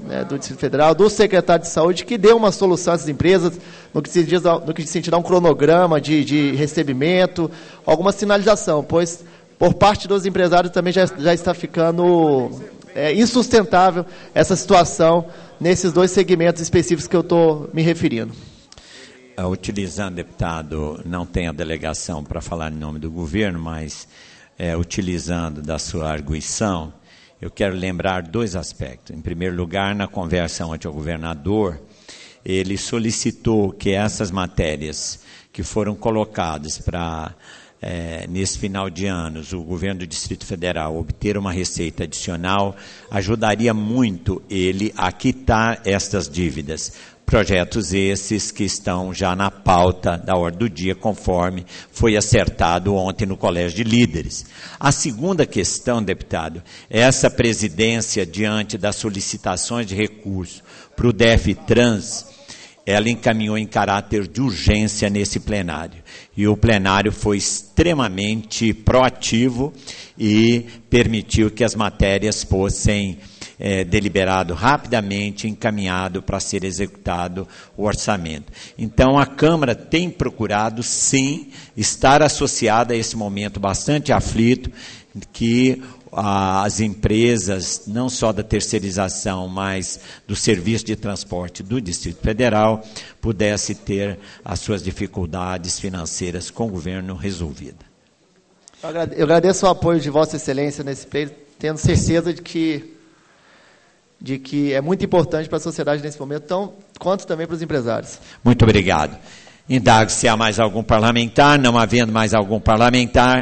né, do Distrito Federal, do secretário de Saúde, que dê uma solução a essas empresas, no que se diz, no que se sentido um cronograma de, de recebimento, alguma sinalização, pois, por parte dos empresários, também já, já está ficando é, insustentável essa situação nesses dois segmentos específicos que eu estou me referindo. Utilizando, deputado, não tem a delegação para falar em nome do governo, mas é, utilizando da sua arguição, eu quero lembrar dois aspectos. Em primeiro lugar, na conversa ontem ao governador, ele solicitou que essas matérias que foram colocadas para, é, nesse final de anos, o governo do Distrito Federal obter uma receita adicional, ajudaria muito ele a quitar estas dívidas. Projetos esses que estão já na pauta da ordem do dia, conforme foi acertado ontem no Colégio de Líderes. A segunda questão, deputado, essa presidência, diante das solicitações de recurso para o DEFTRANS, ela encaminhou em caráter de urgência nesse plenário. E o plenário foi extremamente proativo e permitiu que as matérias fossem É, deliberado rapidamente, encaminhado para ser executado o orçamento. Então, a Câmara tem procurado, sim, estar associada a esse momento bastante aflito, que ah, as empresas, não só da terceirização, mas do serviço de transporte do Distrito Federal, pudesse ter as suas dificuldades financeiras com o governo resolvidas. Eu agradeço o apoio de Vossa Excelência nesse pleito, tendo certeza de que de que é muito importante para a sociedade nesse momento, tão, quanto também para os empresários. Muito obrigado. Indago se há mais algum parlamentar. Não havendo mais algum parlamentar,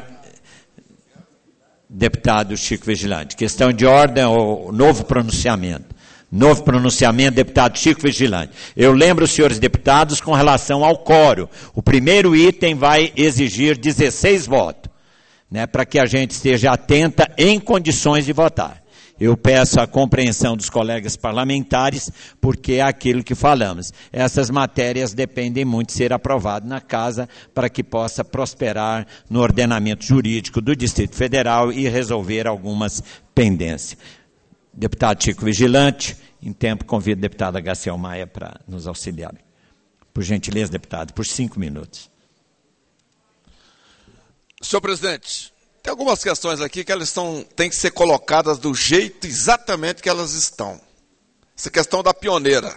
deputado Chico Vigilante. Questão de ordem, o novo pronunciamento. Novo pronunciamento, deputado Chico Vigilante. Eu lembro os senhores deputados com relação ao quórum. O primeiro item vai exigir dezesseis votos, né, para que a gente esteja atenta em condições de votar. Eu peço a compreensão dos colegas parlamentares, porque é aquilo que falamos. Essas matérias dependem muito de ser aprovado na casa para que possa prosperar no ordenamento jurídico do Distrito Federal e resolver algumas pendências. Deputado Chico Vigilante, em tempo convido o deputado Gaciel Maia para nos auxiliar. Por gentileza, deputado, por cinco minutos. Senhor presidente, tem algumas questões aqui que elas estão, têm que ser colocadas do jeito exatamente que elas estão. Essa questão da pioneira.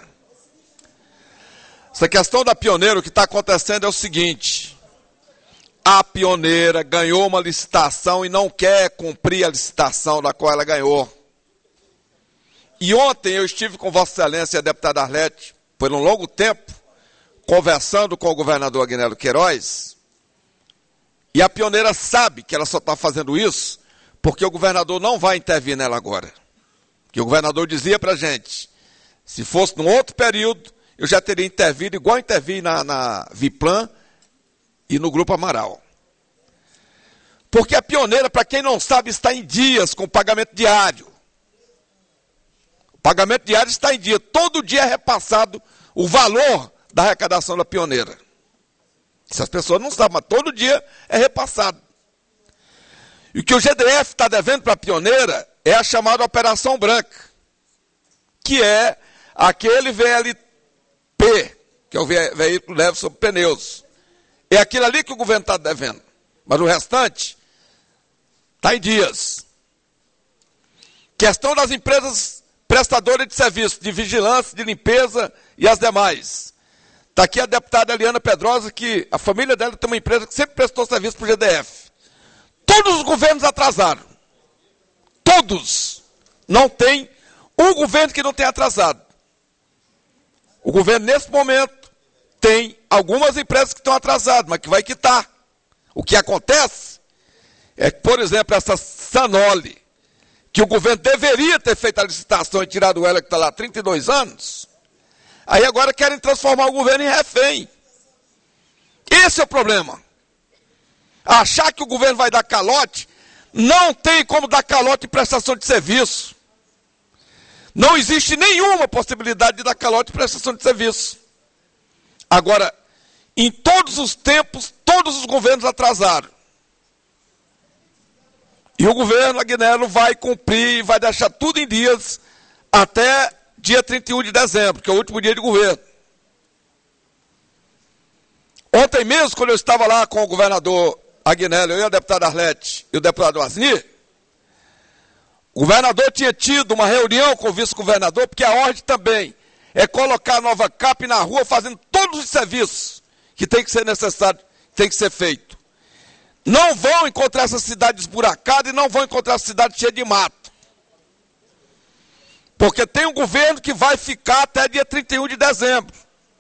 Essa questão da pioneira, o que está acontecendo é o seguinte: a pioneira ganhou uma licitação e não quer cumprir a licitação da qual ela ganhou. E ontem eu estive com Vossa Excelência e a deputada Arlete, por um longo tempo, conversando com o governador Agnello Queiroz. E a pioneira sabe que ela só está fazendo isso porque o governador não vai intervir nela agora. Que o governador dizia para a gente, se fosse num outro período, eu já teria intervido igual intervi na, na Viplan e no Grupo Amaral. Porque a pioneira, para quem não sabe, está em dias com o pagamento diário. O pagamento diário está em dia. Todo dia é repassado o valor da arrecadação da pioneira. Se as pessoas não sabem, mas todo dia é repassado. E o que o G D F está devendo para a pioneira é a chamada Operação Branca, que é aquele V L P, que é o veículo leve sobre pneus. É aquilo ali que o governo está devendo. Mas o restante está em dias. Questão das empresas prestadoras de serviços, de vigilância, de limpeza e as demais. Está aqui a deputada Eliana Pedrosa, que a família dela tem uma empresa que sempre prestou serviço para o G D F. Todos os governos atrasaram. Todos. Não tem um governo que não tenha atrasado. O governo, nesse momento, tem algumas empresas que estão atrasadas, mas que vai quitar. O que acontece é que, por exemplo, essa Sanoli, que o governo deveria ter feito a licitação e tirado ela, que está lá há trinta e dois anos, aí agora querem transformar o governo em refém. Esse é o problema. Achar que o governo vai dar calote, não tem como dar calote em prestação de serviço. Não existe nenhuma possibilidade de dar calote em prestação de serviço. Agora, em todos os tempos, todos os governos atrasaram. E o governo Agnello vai cumprir, vai deixar tudo em dias até dia trinta e um de dezembro, que é o último dia de governo. Ontem mesmo, quando eu estava lá com o governador Aguinaldo, eu e a deputada Arlete e o deputado Asni, o governador tinha tido uma reunião com o vice-governador, porque a ordem também é colocar a Nova Cap na rua fazendo todos os serviços que tem que ser necessário, tem que ser feito. Não vão encontrar essa cidade esburacada e não vão encontrar essa cidade cheia de mato. Porque tem um governo que vai ficar até dia trinta e um de dezembro.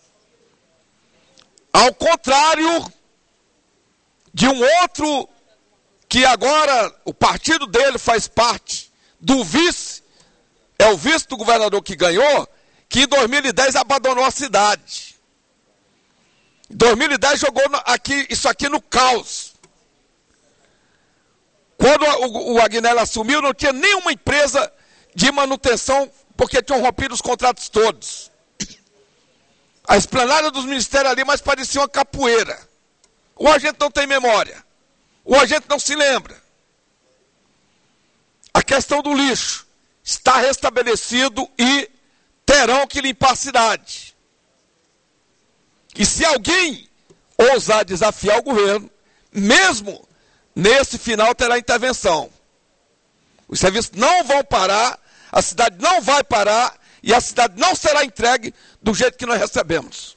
Ao contrário de um outro que agora o partido dele faz parte do vice, é o vice do governador que ganhou, que em dois mil e dez abandonou a cidade. Em dois mil e dez jogou aqui, isso aqui no caos. Quando o, o Aguinaldo assumiu, não tinha nenhuma empresa de manutenção, porque tinham rompido os contratos todos. A esplanada dos ministérios ali, mas parecia uma capoeira. Ou a gente não tem memória, ou a gente não se lembra. A questão do lixo está restabelecido e terão que limpar a cidade. E se alguém ousar desafiar o governo, mesmo nesse final terá intervenção. Os serviços não vão parar, a cidade não vai parar e a cidade não será entregue do jeito que nós recebemos.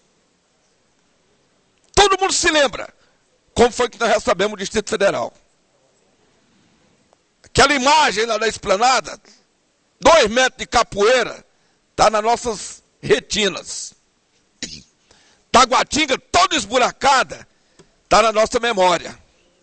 Todo mundo se lembra como foi que nós recebemos o Distrito Federal. Aquela imagem lá da esplanada, dois metros de capoeira, está nas nossas retinas. Taguatinga toda esburacada, está na nossa memória.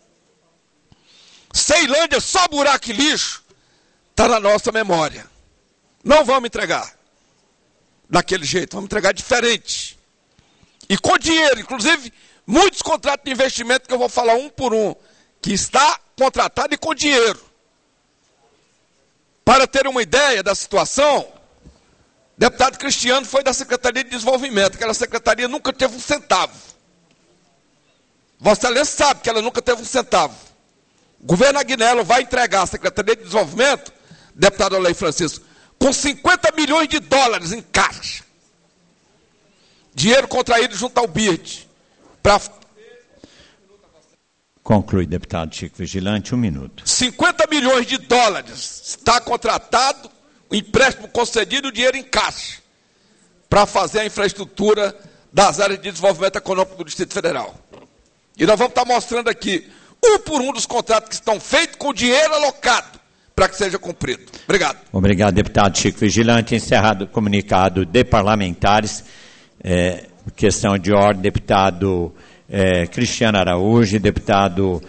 Ceilândia, só buraco e lixo, está na nossa memória. Não vamos entregar daquele jeito, vamos entregar diferente. E com dinheiro, inclusive, muitos contratos de investimento, que eu vou falar um por um, que está contratado e com dinheiro. Para ter uma ideia da situação, o deputado Cristiano foi da Secretaria de Desenvolvimento, aquela secretaria nunca teve um centavo. Vossa Excelência sabe que ela nunca teve um centavo. O governo Aguinaldo vai entregar a Secretaria de Desenvolvimento, deputado Olei Francisco, com cinquenta milhões de dólares em caixa. Dinheiro contraído junto ao B I R D. Pra... Conclui, deputado Chico Vigilante, um minuto. cinquenta milhões de dólares está contratado, o empréstimo concedido e o dinheiro em caixa, para fazer a infraestrutura das áreas de desenvolvimento econômico do Distrito Federal. E nós vamos estar mostrando aqui, um por um dos contratos que estão feitos com dinheiro alocado, para que seja cumprido. Obrigado. Obrigado, deputado Chico Vigilante. Encerrado o comunicado de parlamentares. É, questão de ordem, deputado é, Cristiano Araújo, deputado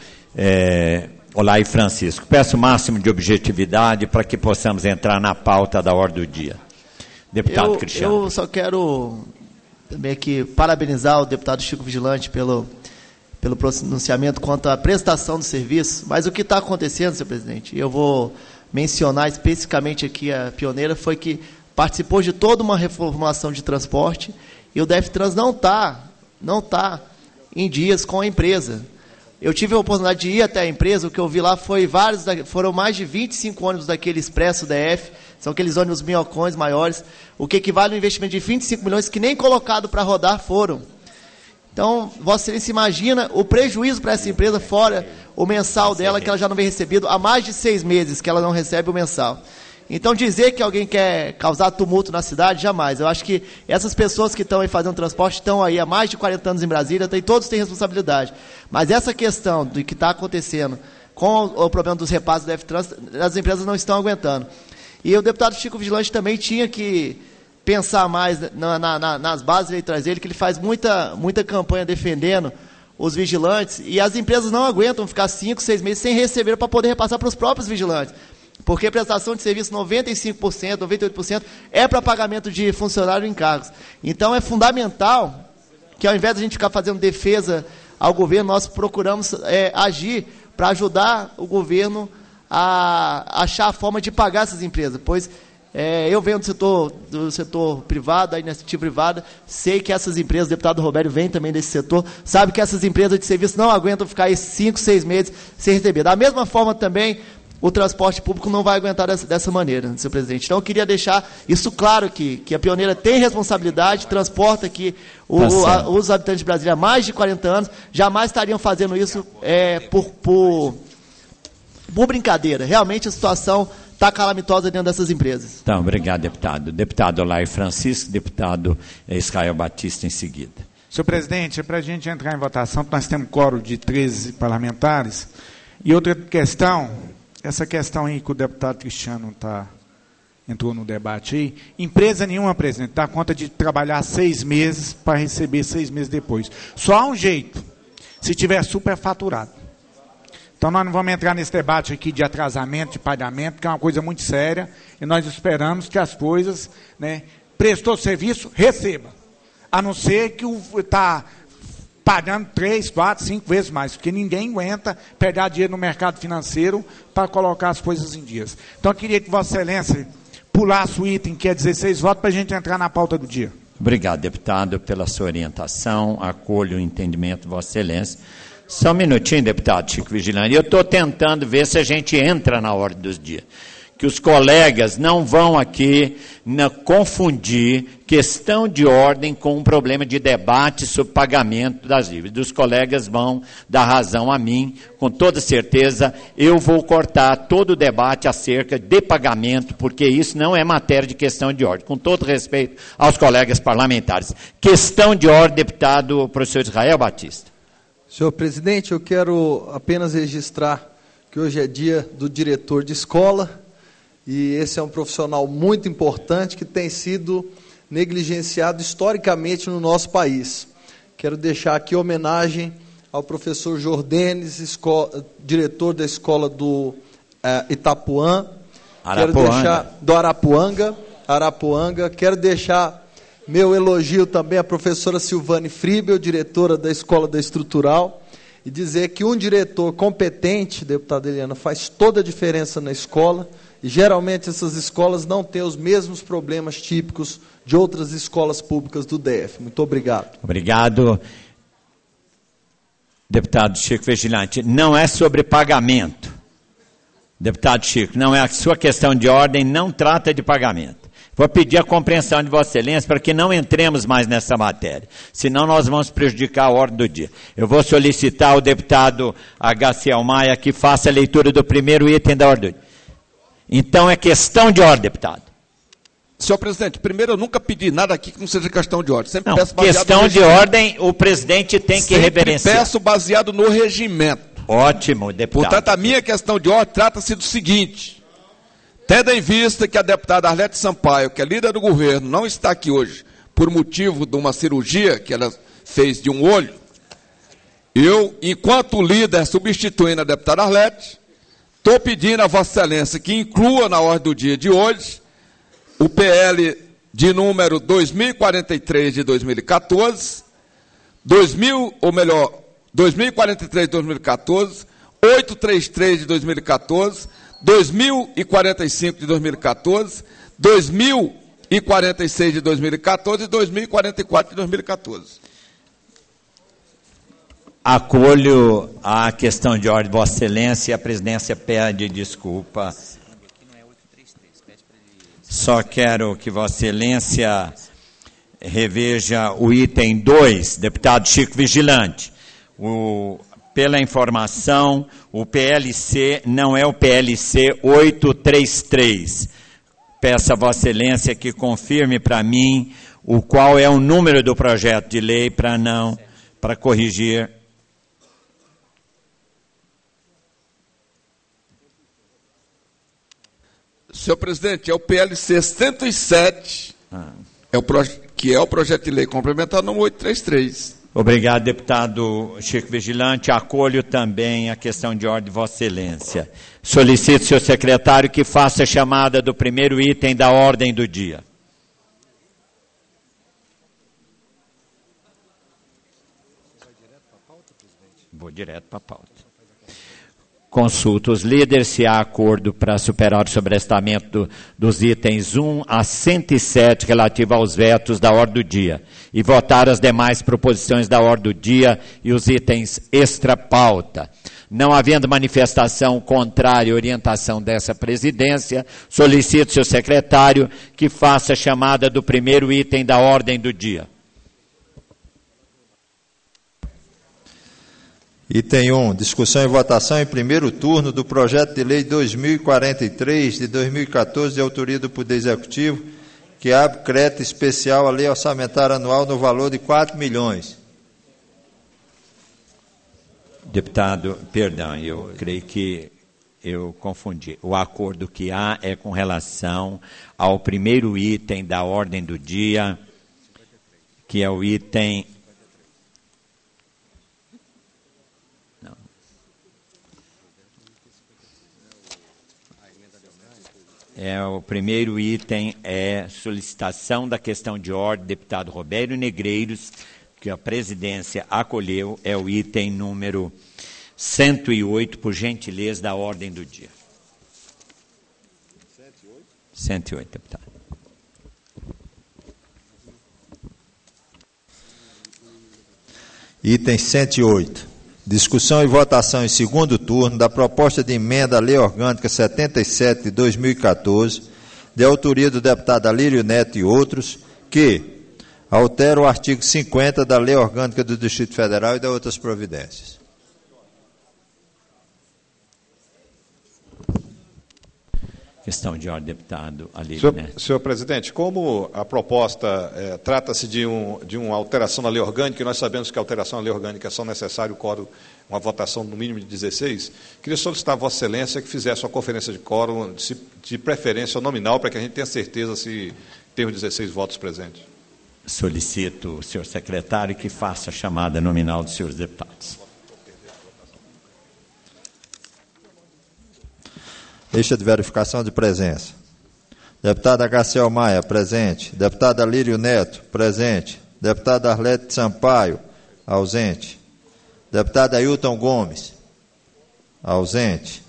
é, Olai Francisco. Peço o máximo de objetividade para que possamos entrar na pauta da ordem do dia. Deputado eu, Cristiano. Eu só quero também aqui parabenizar o deputado Chico Vigilante pelo, pelo pronunciamento quanto à prestação do serviço, mas o que está acontecendo, senhor presidente, eu vou mencionar especificamente aqui a pioneira, foi que participou de toda uma reformulação de transporte e o DEFTRANS não está não tá em dias com a empresa. Eu tive a oportunidade de ir até a empresa, o que eu vi lá foi vários, foram mais de vinte e cinco ônibus daquele Expresso D F, são aqueles ônibus minhocões maiores, o que equivale a um investimento de vinte e cinco milhões que nem colocado para rodar foram. Então, Vossa Excelência imagina o prejuízo para essa empresa, fora o mensal dela, que ela já não vem recebido há mais de seis meses que ela não recebe o mensal. Então, dizer que alguém quer causar tumulto na cidade, jamais. Eu acho que essas pessoas que estão aí fazendo transporte estão aí há mais de quarenta anos em Brasília, e todos têm responsabilidade. Mas essa questão do que está acontecendo com o problema dos repassos do DEFTRANS, as empresas não estão aguentando. E o deputado Chico Vigilante também tinha que pensar mais na, na, nas bases eleitorais dele, que ele faz muita, muita campanha defendendo os vigilantes, e as empresas não aguentam ficar cinco, seis meses sem receber para poder repassar para os próprios vigilantes. Porque a prestação de serviço, noventa e cinco por cento, noventa e oito por cento, é para pagamento de funcionário em cargos. Então, é fundamental que, ao invés de a gente ficar fazendo defesa ao governo, nós procuramos é, agir para ajudar o governo a achar a forma de pagar essas empresas. Pois é, eu venho do setor, do setor privado, da iniciativa privada, sei que essas empresas, o deputado Roberto vem também desse setor, sabe que essas empresas de serviço não aguentam ficar aí cinco, seis meses sem receber. Da mesma forma também, o transporte público não vai aguentar dessa, dessa maneira, senhor presidente. Então, eu queria deixar isso claro aqui, que a Pioneira tem responsabilidade, transporta aqui o, tá a, os habitantes de Brasília há mais de quarenta anos, jamais estariam fazendo isso é, por, por, por brincadeira. Realmente, a situação está calamitosa dentro dessas empresas. Então, obrigado, deputado. Deputado Olair Francisco, deputado Israel Batista em seguida. Senhor presidente, para a gente entrar em votação, nós temos quórum de treze parlamentares. E outra questão, essa questão aí que o deputado Cristiano tá, entrou no debate aí, empresa nenhuma, presidente, dá conta de trabalhar seis meses para receber seis meses depois. Só há um jeito, se tiver superfaturado. Então, nós não vamos entrar nesse debate aqui de atrasamento, de pagamento, que é uma coisa muito séria, e nós esperamos que as coisas, né, prestou serviço, receba. A não ser que está pagando três, quatro, cinco vezes mais, porque ninguém aguenta pegar dinheiro no mercado financeiro para colocar as coisas em dias. Então, eu queria que Vossa Excelência pulasse o item, que é dezesseis votos, para a gente entrar na pauta do dia. Obrigado, deputado, pela sua orientação. Acolho o entendimento de Vossa Excelência. Só um minutinho, deputado Chico Vigilante. Eu estou tentando ver se a gente entra na ordem dos dias. Que os colegas não vão aqui na, confundir questão de ordem com um problema de debate sobre pagamento das dívidas. Os colegas vão dar razão a mim, com toda certeza. Eu vou cortar todo o debate acerca de pagamento, porque isso não é matéria de questão de ordem. Com todo respeito aos colegas parlamentares. Questão de ordem, deputado professor Israel Batista. Senhor presidente, eu quero apenas registrar que hoje é dia do diretor de escola, e esse é um profissional muito importante que tem sido negligenciado historicamente no nosso país. Quero deixar aqui homenagem ao professor Jordenes, escola, diretor da escola do eh, Itapuã, Quero deixar, do Arapuanga, Arapuanga. Quero deixar meu elogio também à professora Silvane Fribel, diretora da Escola da Estrutural, e dizer que um diretor competente, deputada Eliana, faz toda a diferença na escola. E geralmente essas escolas não têm os mesmos problemas típicos de outras escolas públicas do D F. Muito obrigado. Obrigado, deputado Chico Vigilante. Não é sobre pagamento, deputado Chico, não é a sua questão de ordem, não trata de pagamento. Vou pedir a compreensão de Vossa Excelência para que não entremos mais nessa matéria, senão nós vamos prejudicar a ordem do dia. Eu vou solicitar ao deputado H C Maia que faça a leitura do primeiro item da ordem do dia. Então é questão de ordem, deputado. Senhor presidente, primeiro eu nunca pedi nada aqui que não seja questão de ordem. Sempre não, peço baseado questão no de ordem, o presidente tem que Sempre reverenciar. peço baseado no regimento. Ótimo, deputado. Portanto, a minha questão de ordem trata-se do seguinte. Tendo em vista que a deputada Arlete Sampaio, que é líder do governo, não está aqui hoje por motivo de uma cirurgia que ela fez de um olho, eu, enquanto líder substituindo a deputada Arlete, estou pedindo a Vossa Excelência que inclua na ordem do dia de hoje o P L de número dois mil e quarenta e três de dois mil e quatorze, dois mil, ou melhor, dois mil e quarenta e três de dois mil e quatorze, oitocentos e trinta e três de dois mil e quatorze, dois mil e quarenta e cinco de dois mil e quatorze, dois mil e quarenta e seis de dois mil e quatorze e dois mil e quarenta e quatro de dois mil e quatorze. Acolho a questão de ordem, Vossa Excelência, e a presidência pede desculpa. Só quero que Vossa Excelência reveja o item dois, deputado Chico Vigilante. O, pela informação, o P L C não é o P L C oitocentos e trinta e três. Peço a Vossa Excelência que confirme para mim o qual é o número do projeto de lei para não, para corrigir. Senhor presidente, é o P L C cento e sete, ah. é o pro, que é o projeto de lei complementar número oitocentos e trinta e três. Obrigado, deputado Chico Vigilante. Acolho também a questão de ordem de Vossa Excelência. Solicito, senhor secretário, que faça a chamada do primeiro item da ordem do dia. Vou direto para a pauta. Consulta os líderes se há acordo para superar o sobrestamento do, dos itens um a cento e sete relativo aos vetos da ordem do dia e votar as demais proposições da ordem do dia e os itens extra-pauta. Não havendo manifestação contrária à orientação dessa presidência, solicito, senhor secretário, que faça a chamada do primeiro item da ordem do dia. Item um, discussão e votação em primeiro turno do projeto de lei dois mil e quarenta e três, de dois mil e quatorze, de autoria do Poder Executivo, que abre crédito especial à lei orçamentária anual no valor de quatro milhões. Deputado, perdão, eu creio que eu confundi. O acordo que há é com relação ao primeiro item da ordem do dia, que é o item... Não. É, o primeiro item é solicitação da questão de ordem, deputado Roberto Negreiros, que a presidência acolheu, é o item número cento e oito, por gentileza, da ordem do dia. cento e oito, deputado. Item cento e oito. Discussão e votação em segundo turno da proposta de emenda à Lei Orgânica setenta e sete de dois mil e quatorze, de autoria do deputado Alírio Neto e outros, que altera o artigo cinquenta da Lei Orgânica do Distrito Federal e de outras providências. Questão de ordem, deputado Alírio senhor, Neto. senhor presidente, como a proposta é, trata-se de, um, de uma alteração na lei orgânica, e nós sabemos que a alteração na lei orgânica é só necessário o quórum, uma votação no mínimo de dezesseis, queria solicitar a Vossa Excelência que fizesse uma conferência de quórum, de, de preferência nominal, para que a gente tenha certeza se tem os dezesseis votos presentes. Solicito o senhor secretário que faça a chamada nominal dos senhores deputados. Lista de verificação de presença. Deputado Agaciel Maia, presente. Deputado Alírio Neto, presente. Deputado Arlete Sampaio, ausente. Deputado Ailton Gomes, ausente.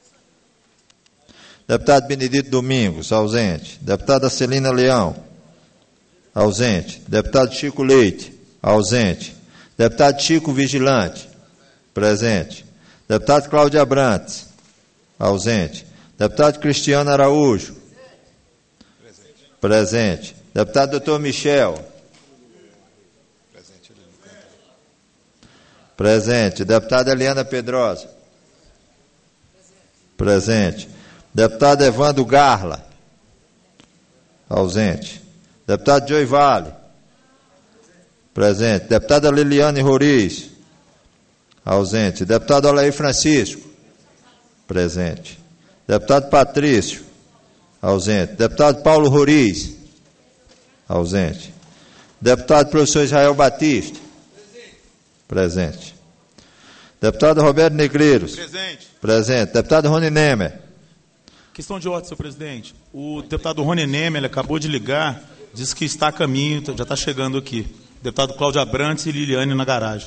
Deputado Benedito Domingos, ausente. Deputada Celina Leão, ausente. Deputado Chico Leite, ausente. Deputado Chico Vigilante, presente. Deputado Cláudio Abrantes, ausente. Deputado Cristiano Araújo, presente. presente. Deputado doutor Michel, presente. presente. Deputada Eliana Pedrosa, presente. Deputado Evandro Garla, ausente. Deputado Joey Vale, presente. Deputada Liliane Roriz, ausente. Deputado Olair Francisco, presente. Deputado Patrício, ausente. Deputado Paulo Roriz, ausente. Deputado professor Israel Batista, presente. Deputado Roberto Negreiros, presente. presente. Deputado Rony Nemer. Questão de ordem, senhor presidente. O deputado Rony Nemer, ele acabou de ligar, disse que está a caminho, já está chegando aqui. Deputado Cláudio Abrantes e Liliane na garagem.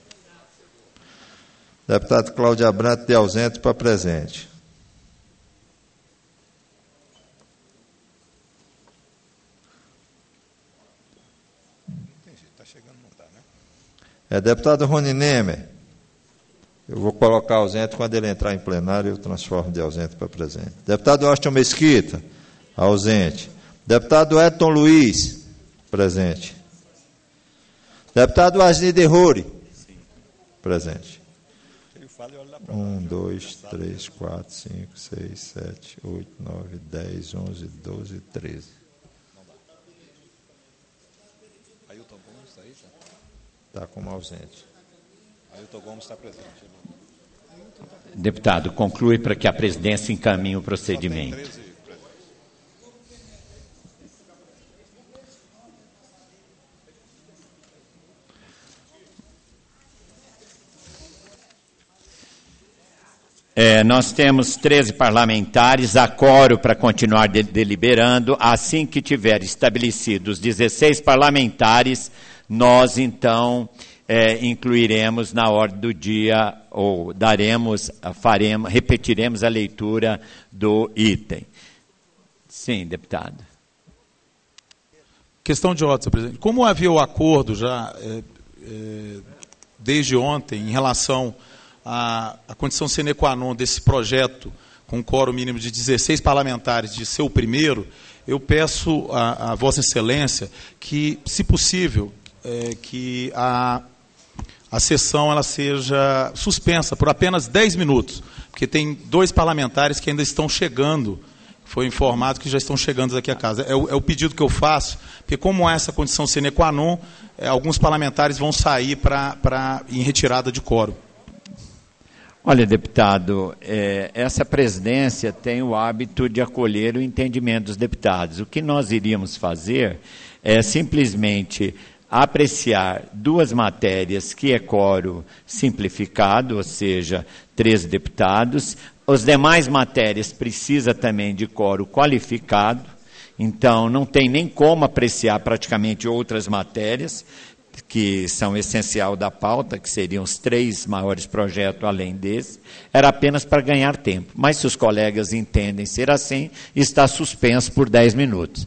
Deputado Cláudio Abrantes, de ausente para presente. É, deputado Rony Nemer, eu vou colocar ausente, quando ele entrar em plenário, eu transformo de ausente para presente. Deputado Austin Mesquita, ausente. Deputado Edson Luiz, presente. Deputado Asni Derrori, presente. Um, dois, três, quatro, cinco, seis, sete, oito, nove, dez, onze, doze, treze. Está como ausente. Ailton Gomes está presente. Deputado, conclui para que a presidência encaminhe o procedimento. É, nós temos treze parlamentares, a quórum para continuar de, deliberando. Assim que tiver estabelecidos dezesseis parlamentares, nós, então, é, incluiremos na ordem do dia, ou daremos, faremos, repetiremos a leitura do item. Sim, deputado. Questão de ordem, senhor presidente. Como havia o acordo já é, é, desde ontem em relação a, a condição sine qua non desse projeto, com um quórum mínimo de dezesseis parlamentares, de ser o primeiro, eu peço a, a Vossa Excelência que, se possível, é, que a, a sessão ela seja suspensa por apenas dez minutos, porque tem dois parlamentares que ainda estão chegando, foi informado que já estão chegando aqui a casa. É o, é o pedido que eu faço, porque como há essa condição sine qua non, é, alguns parlamentares vão sair pra, pra, em retirada de quórum. Olha, deputado, é, essa presidência tem o hábito de acolher o entendimento dos deputados. O que nós iríamos fazer é simplesmente apreciar duas matérias que é quórum simplificado, ou seja, três deputados. As demais matérias precisa também de quórum qualificado, então não tem nem como apreciar praticamente outras matérias que são essencial da pauta, que seriam os três maiores projetos além desse, era apenas para ganhar tempo. Mas se os colegas entendem ser assim, está suspenso por dez minutos.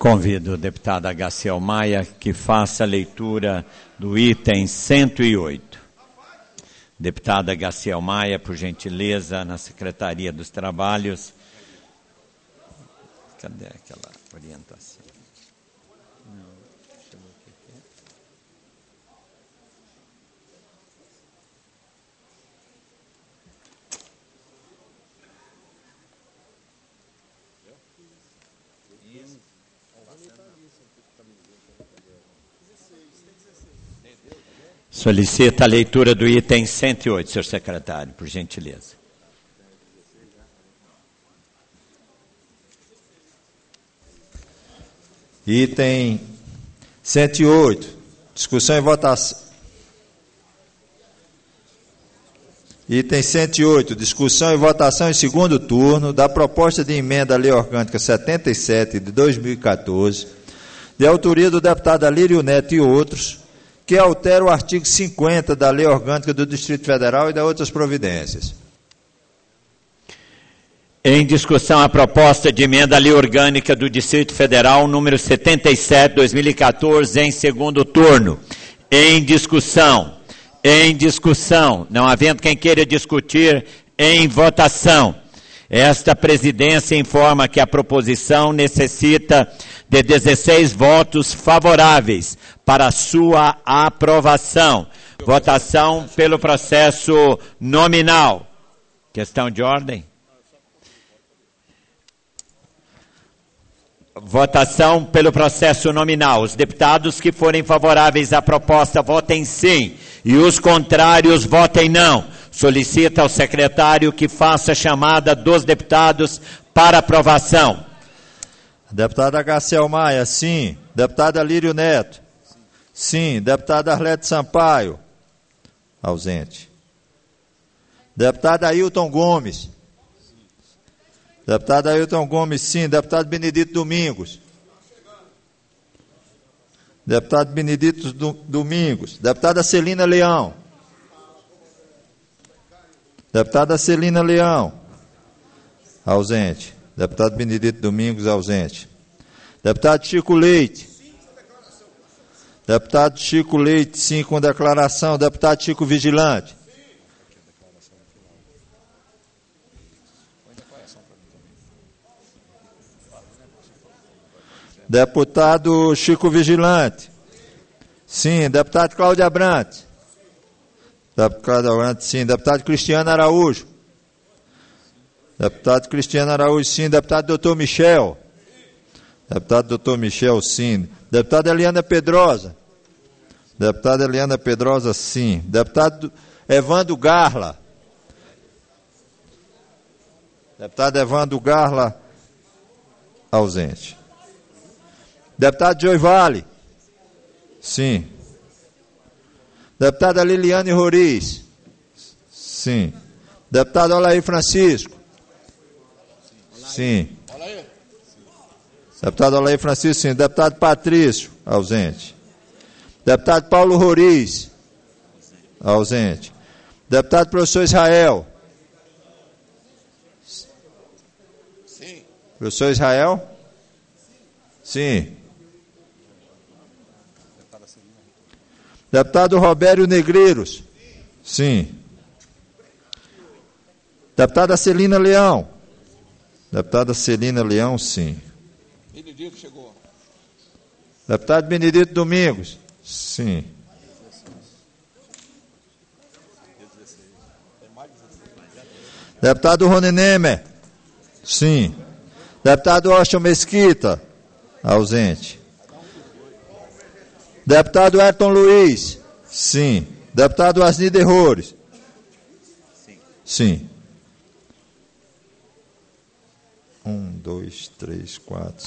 Convido o deputado Agaciel Maia que faça a leitura do item cento e oito. Deputada Agaciel Maia, por gentileza, na Secretaria dos Trabalhos. Cadê aquela orientação? Não, deixa eu ver o que é. Solicita a leitura do item cento e oito, senhor secretário, por gentileza. Item cento e oito, discussão e votação. Item cento e oito, discussão e votação em segundo turno da proposta de emenda à Lei Orgânica setenta e sete de dois mil e quatorze, de autoria do deputado Alírio Neto e outros, que altera o artigo cinquenta da Lei Orgânica do Distrito Federal e da outras providências. Em discussão a proposta de emenda à Lei Orgânica do Distrito Federal, número setenta e sete, dois mil e quatorze, em segundo turno. Em discussão. Em discussão. Não havendo quem queira discutir, em votação. Esta presidência informa que a proposição necessita de dezesseis votos favoráveis para sua aprovação. Votação pelo processo nominal. Questão de ordem? Votação pelo processo nominal. Os deputados que forem favoráveis à proposta votem sim e os contrários votem não. Solicita ao secretário que faça a chamada dos deputados para aprovação. Deputada Agaciel Maia, sim. Deputado Alírio Neto, sim. Deputado Arlete Sampaio, ausente. Deputado Ailton Gomes, deputado Ailton Gomes, sim. Deputado Benedito Domingos, deputado Benedito do, Domingos. Deputada Celina Leão, deputada Celina Leão, ausente. Deputado Benedito Domingos, ausente. Deputado Chico Leite. Deputado Chico Leite, sim, com declaração. Deputado Chico Vigilante. Deputado Chico Vigilante. Sim. Deputado Cláudio Abrantes. Deputado Abrantes, sim. Deputado Cristiano Araújo. Deputado Cristiano Araújo, sim. Deputado doutor Michel. Deputado doutor Michel, sim. Deputada Eliana Pedrosa. Deputada Eliana Pedrosa, sim. Deputado Evandro Garla. Deputado Evandro Garla, ausente. Deputado Joy Vale. Sim. Deputada Liliane Roriz. Sim. Deputado Olaí Francisco. Sim. Deputado Olaí Francisco, sim. Deputado Patrício, ausente. Deputado Paulo Roriz, ausente. Deputado Professor Israel. Sim. Professor Israel? Sim. Deputado Robério Negreiros. Sim. Deputada Celina Leão. Deputada Celina Leão, sim. Benedito chegou. Deputado Benedito Domingos. Sim. Deputado Rony Nemer. Sim. Deputado Austin Mesquita. Ausente. Deputado Ayrton Luiz. Sim. Deputado Asni Derrores. Sim. Sim. Um, dois, três, quatro.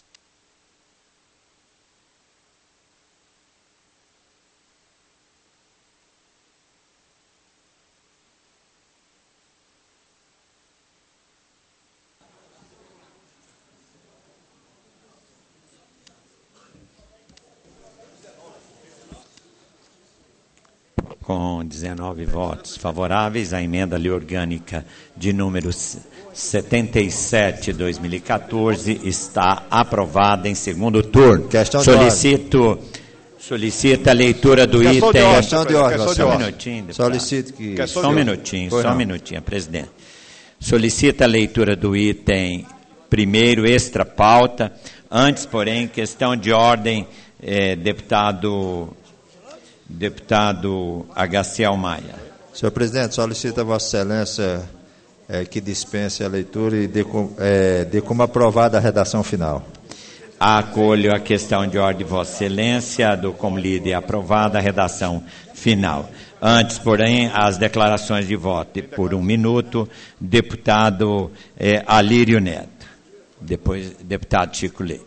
Com dezenove votos favoráveis, a emenda à lei orgânica de número setenta e sete, dois mil e quatorze, está aprovada em segundo turno. Questão de Solicito, solicito a leitura do Questão item... de ordem, questão de ordem, Só de um ordem. minutinho, deputado. Solicito que... Só um minutinho, só um minutinho, presidente. Solicita a leitura do item primeiro, extra pauta. Antes, porém, questão de ordem, eh, deputado... Deputado H C Almaia. Senhor presidente, solicito a Vossa Excelência é, que dispense a leitura e dê, com, é, dê como aprovada a redação final. Acolho a questão de ordem de Vossa Excelência, do como líder aprovada a redação final. Antes, porém, as declarações de voto. Por um minuto, deputado é, Alírio Neto. Depois, deputado Chico Leite.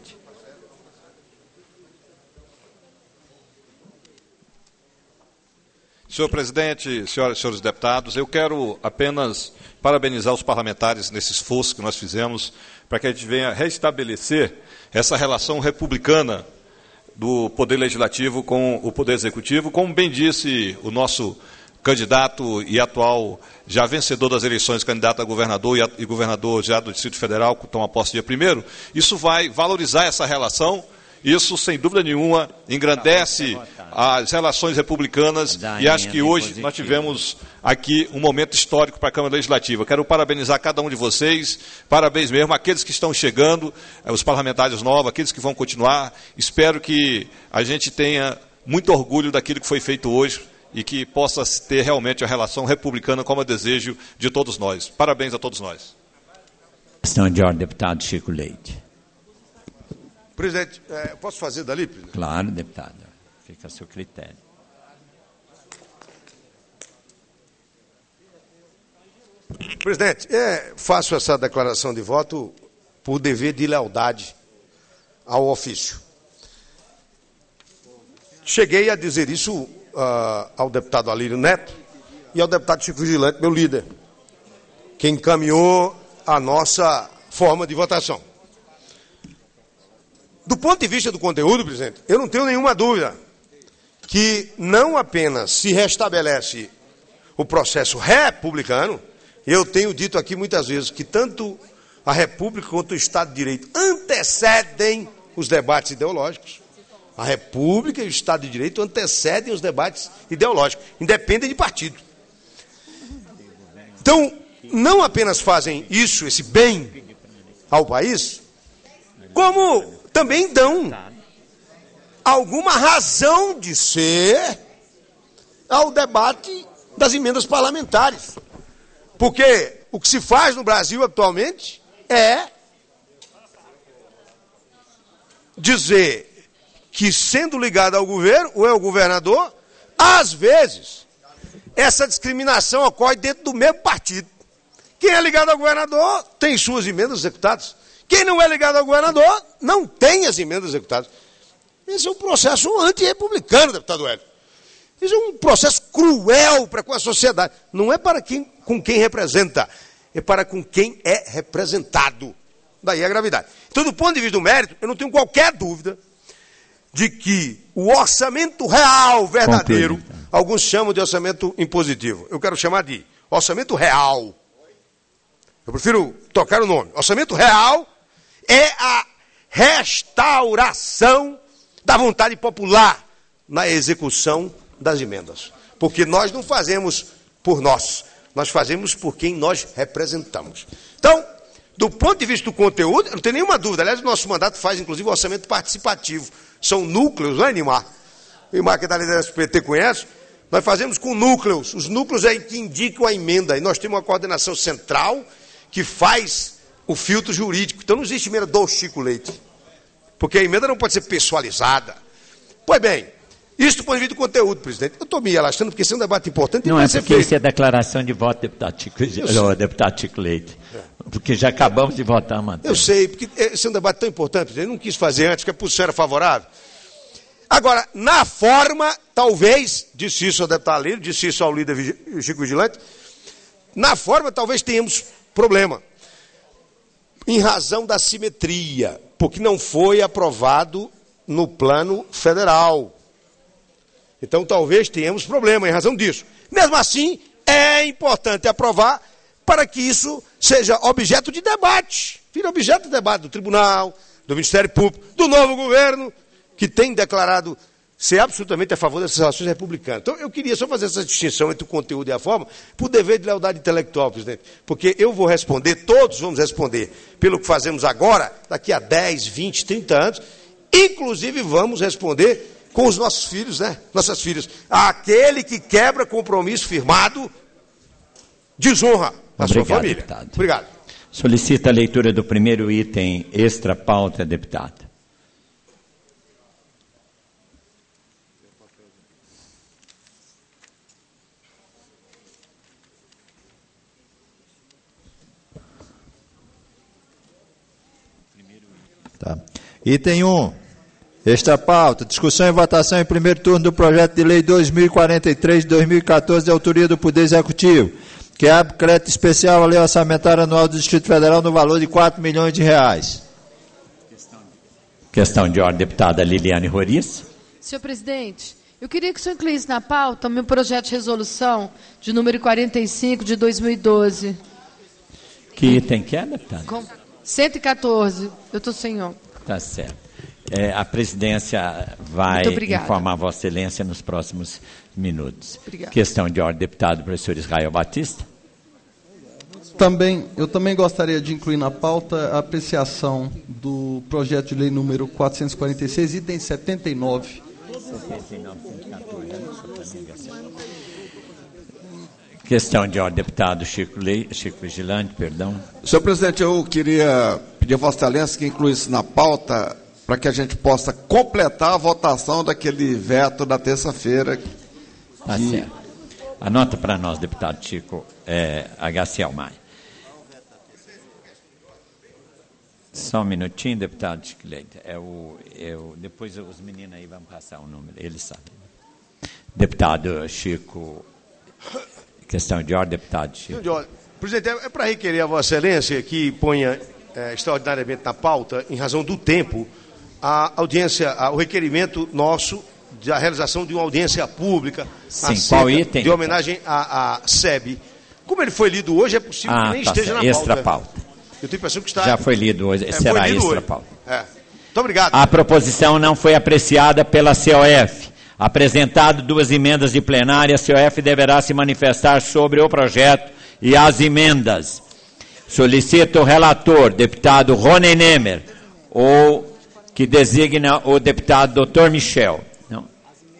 Senhor presidente, senhoras e senhores deputados, eu quero apenas parabenizar os parlamentares nesse esforço que nós fizemos para que a gente venha restabelecer essa relação republicana do Poder Legislativo com o Poder Executivo. Como bem disse o nosso candidato e atual, já vencedor das eleições, candidato a governador e, a, e governador já do Distrito Federal, que toma posse dia primeiro, isso vai valorizar essa relação. Isso, sem dúvida nenhuma, engrandece as relações republicanas e acho que hoje nós tivemos aqui um momento histórico para a Câmara Legislativa. Quero parabenizar cada um de vocês, parabéns mesmo àqueles que estão chegando, os parlamentares novos, aqueles que vão continuar. Espero que a gente tenha muito orgulho daquilo que foi feito hoje e que possa ter realmente a relação republicana como é desejo de todos nós. Parabéns a todos nós. Questão de ordem, deputado Chico Leite. Presidente, é, posso fazer dali, presidente? Claro, deputado. Fica a seu critério. Presidente, é, faço essa declaração de voto por dever de lealdade ao ofício. Cheguei a dizer isso uh, ao deputado Alírio Neto e ao deputado Chico Vigilante, meu líder, que encaminhou a nossa forma de votação. Do ponto de vista do conteúdo, presidente, eu não tenho nenhuma dúvida que não apenas se restabelece o processo republicano, eu tenho dito aqui muitas vezes que tanto a República quanto o Estado de Direito antecedem os debates ideológicos. A República e o Estado de Direito antecedem os debates ideológicos, independem de partido. Então, não apenas fazem isso, esse bem ao país, como também dão alguma razão de ser ao debate das emendas parlamentares. Porque o que se faz no Brasil atualmente é dizer que, sendo ligado ao governo, ou é o governador, às vezes, essa discriminação ocorre dentro do mesmo partido. Quem é ligado ao governador tem suas emendas executadas. Quem não é ligado ao governador não tem as emendas executadas. Esse é um processo antirrepublicano, deputado Hélio. Isso é um processo cruel para com a sociedade. Não é para quem, com quem representa, é para com quem é representado. Daí a gravidade. Então, do ponto de vista do mérito, eu não tenho qualquer dúvida de que o orçamento real, verdadeiro, alguns chamam de orçamento impositivo. Eu quero chamar de orçamento real. Eu prefiro tocar o nome. Orçamento real é a restauração da vontade popular na execução das emendas. Porque nós não fazemos por nós, nós fazemos por quem nós representamos. Então, do ponto de vista do conteúdo, não tem nenhuma dúvida. Aliás, o nosso mandato faz, inclusive, o orçamento participativo. São núcleos, não é, Nimar? O Nimar, que é da liderança do P T, conhece? Nós fazemos com núcleos. Os núcleos é que indicam a emenda. E nós temos uma coordenação central que faz o filtro jurídico. Então não existe emenda do Chico Leite, porque a emenda não pode ser pessoalizada. Pois bem, isso do ponto de vista do conteúdo, presidente. Eu estou me relaxando porque esse é um debate importante. Não é porque isso é declaração de voto, deputado Chico, não, deputado Chico Leite. É. Porque já acabamos de votar, mano. Eu sei, porque esse é um debate tão importante, presidente. Eu não quis fazer antes, porque a posição era favorável. Agora, na forma, talvez, disse isso ao deputado Alírio, disse isso ao líder Chico Vigilante, na forma talvez tenhamos problema, em razão da simetria, porque não foi aprovado no plano federal. Então, talvez tenhamos problema em razão disso. Mesmo assim, é importante aprovar para que isso seja objeto de debate. Vira objeto de debate do Tribunal, do Ministério Público, do novo governo, que tem declarado ser absolutamente a favor dessas relações republicanas. Então, eu queria só fazer essa distinção entre o conteúdo e a forma, por dever de lealdade intelectual, presidente. Porque eu vou responder, todos vamos responder, pelo que fazemos agora, daqui a dez, vinte, trinta anos, inclusive vamos responder com os nossos filhos, né? Nossas filhas. Aquele que quebra compromisso firmado, desonra a Obrigado, sua família. Deputado. Obrigado. Solicita a leitura do primeiro item extra pauta, deputado. Tá. Item um. Extra pauta. Discussão e votação em primeiro turno do projeto de lei dois mil e quarenta e três de dois mil e quatorze, de autoria do Poder Executivo, que abre crédito especial à lei orçamentária anual do Distrito Federal no valor de quatro milhões de reais. Questão de ordem, deputada Liliane Roriz. Senhor presidente, eu queria que o senhor incluísse na pauta o meu projeto de resolução de número quarenta e cinco de dois mil e doze. Que item que é, deputada? Com cento e quatorze. Eu estou sem ó. Tá certo. É, a presidência vai informar a Vossa Excelência nos próximos minutos. Obrigada. Questão de ordem, deputado professor Israel Batista. Também, eu também gostaria de incluir na pauta a apreciação do projeto de lei número quatrocentos e quarenta e seis, item setenta e nove. Questão de ordem, deputado Chico, Lei, Chico Vigilante, perdão. Senhor presidente, eu queria pedir a Vossa Excelência que incluísse na pauta para que a gente possa completar a votação daquele veto da terça-feira. Tá que... certo. Anota para nós, deputado Chico, é, H C L Maia. Só um minutinho, deputado Chico Leite. É o, é o, depois os meninos aí vão passar o número, eles sabem. Deputado Chico, questão de ordem, deputado Chico. De ordem. Presidente, é para requerer a Vossa Excelência que ponha é, extraordinariamente na pauta, em razão do tempo, a audiência, a, o requerimento nosso da realização de uma audiência pública. Sim, qual item? De homenagem à, à S E B. Como ele foi lido hoje, é possível ah, que nem tá esteja certo. na Extra pauta. pauta. Eu tenho a impressão que está... Já foi lido hoje, é, será lido extra hoje. pauta. É. Muito obrigado. A proposição não foi apreciada pela C O F. Apresentado duas emendas de plenária, a C O F deverá se manifestar sobre o projeto e as emendas. Solicito o relator, deputado Rony Nemer, ou que designa o deputado doutor Michel. Não.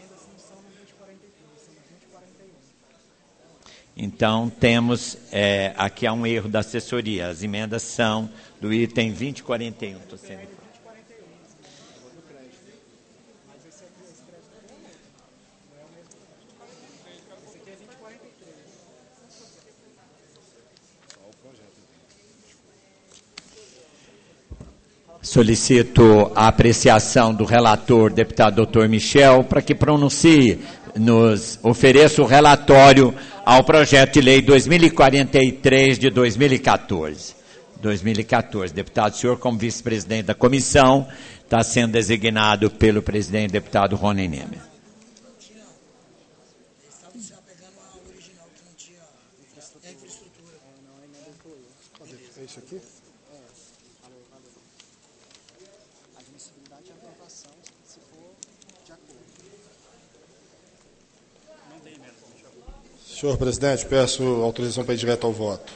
Então, temos, é, aqui há um erro da assessoria. As emendas são do item vinte e quarenta e um. Estou sendo... Solicito a apreciação do relator, deputado doutor Michel, para que pronuncie, nos ofereça o relatório ao projeto de lei dois mil e quarenta e três de dois mil e quatorze. dois mil e quatorze. Deputado, o senhor, como vice-presidente da comissão, está sendo designado pelo presidente deputado Rony Nemer. É isso aqui? Senhor presidente, peço autorização para ir direto ao voto.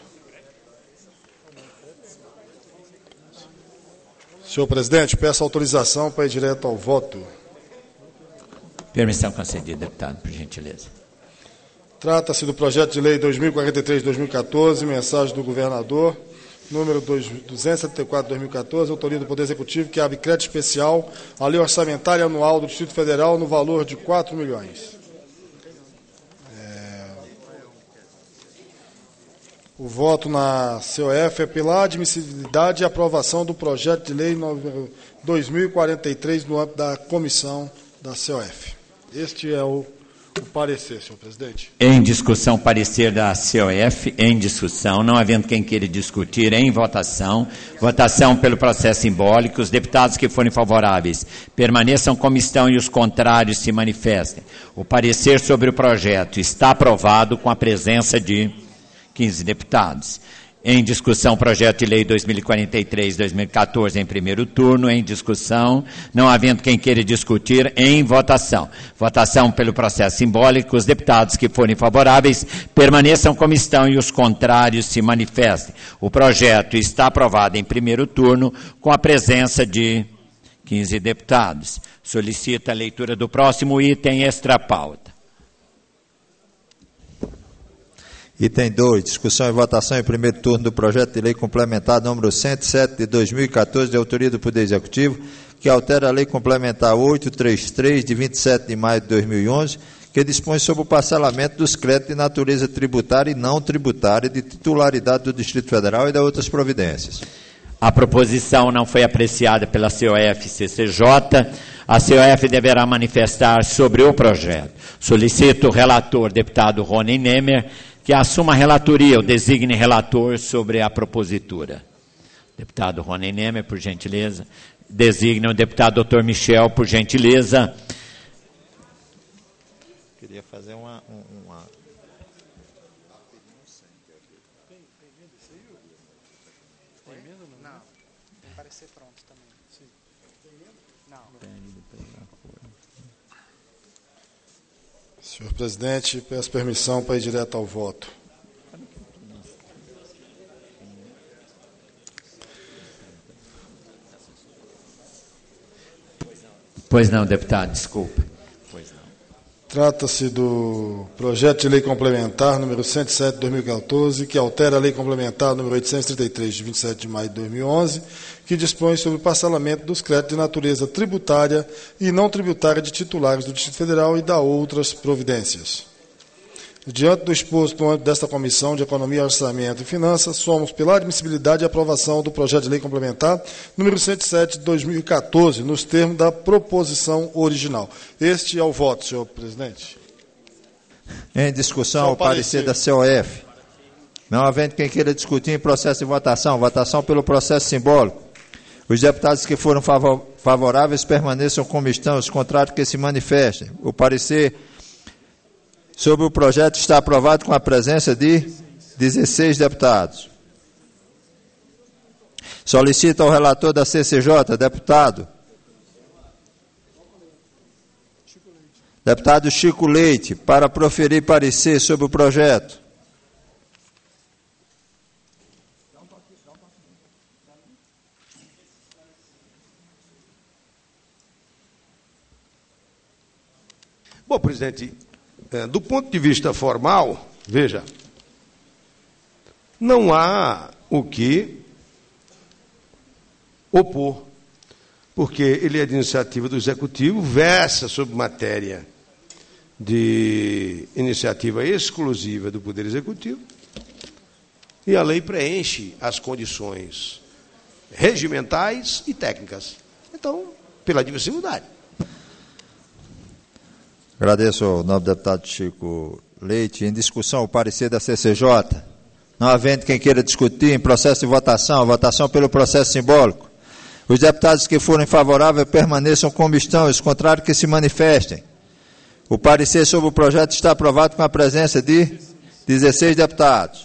Senhor presidente, peço autorização para ir direto ao voto. Permissão concedida, deputado, por gentileza. Trata-se do projeto de lei dois mil e quarenta e três de dois mil e quatorze, mensagem do governador, número duzentos e setenta e quatro de dois mil e quatorze, autoria do Poder Executivo, que abre crédito especial à lei orçamentária anual do Distrito Federal no valor de quatro milhões. O voto na C O F é pela admissibilidade e aprovação do projeto de lei dois mil e quarenta e três no âmbito da comissão da C O F. Este é o O parecer, senhor presidente. Em discussão, parecer da C O F, em discussão, não havendo quem queira discutir, em votação. Votação pelo processo simbólico. Os deputados que forem favoráveis permaneçam como estão e os contrários se manifestem. O parecer sobre o projeto está aprovado com a presença de quinze deputados. Em discussão, projeto de lei dois mil e quarenta e três, dois mil e quatorze, em primeiro turno. Em discussão, não havendo quem queira discutir, em votação. Votação pelo processo simbólico. Os deputados que forem favoráveis permaneçam como estão e os contrários se manifestem. O projeto está aprovado em primeiro turno com a presença de quinze deputados. Solicita a leitura do próximo item extra-pauta. Item dois, discussão e votação em primeiro turno do projeto de lei complementar número cento e sete de dois mil e quatorze, de autoria do Poder Executivo, que altera a lei complementar oitocentos e trinta e três, de vinte e sete de maio de dois mil e onze, que dispõe sobre o parcelamento dos créditos de natureza tributária e não tributária de titularidade do Distrito Federal e das outras providências. A proposição não foi apreciada pela C O F C C J. A C O F deverá manifestar sobre o projeto. Solicito o relator, deputado Rony Nemer, que assuma a relatoria, o designe relator sobre a propositura. Deputado Rony Nemer, por gentileza. Designe o deputado doutor Michel, por gentileza. Queria fazer uma... uma... Não, tem parecer pronto também. Sim. Não. Senhor presidente, peço permissão para ir direto ao voto. Pois não, deputado, desculpe. Pois não. Trata-se do projeto de lei complementar número cento e sete de dois mil e quatorze, que altera a lei complementar número oitocentos e trinta e três, de vinte e sete de maio de dois mil e onze, que dispõe sobre o parcelamento dos créditos de natureza tributária e não tributária de titulares do Distrito Federal e da outras providências. Diante do exposto no âmbito desta Comissão de Economia, Orçamento e Finanças, somos pela admissibilidade e aprovação do projeto de lei complementar número cento e sete de dois mil e quatorze, nos termos da proposição original. Este é o voto, senhor presidente. Em discussão, o parecer da C O F. Não havendo quem queira discutir em processo de votação, votação pelo processo simbólico. Os deputados que foram favoráveis permaneçam como estão, os contrários que se manifestem. O parecer sobre o projeto está aprovado com a presença de dezesseis deputados. Solicito ao relator da C C J, deputado. Deputado Chico Leite, para proferir parecer sobre o projeto. Bom, presidente, do ponto de vista formal, veja, não há o que opor, porque ele é de iniciativa do Executivo, versa sobre matéria de iniciativa exclusiva do Poder Executivo, e a lei preenche as condições regimentais e técnicas. Então, pela admissibilidade. Agradeço ao nobre deputado Chico Leite. Em discussão, o parecer da C C J. Não havendo quem queira discutir em processo de votação, votação pelo processo simbólico. Os deputados que forem favoráveis permaneçam como estão, os contrários que se manifestem. O parecer sobre o projeto está aprovado com a presença de dezesseis deputados.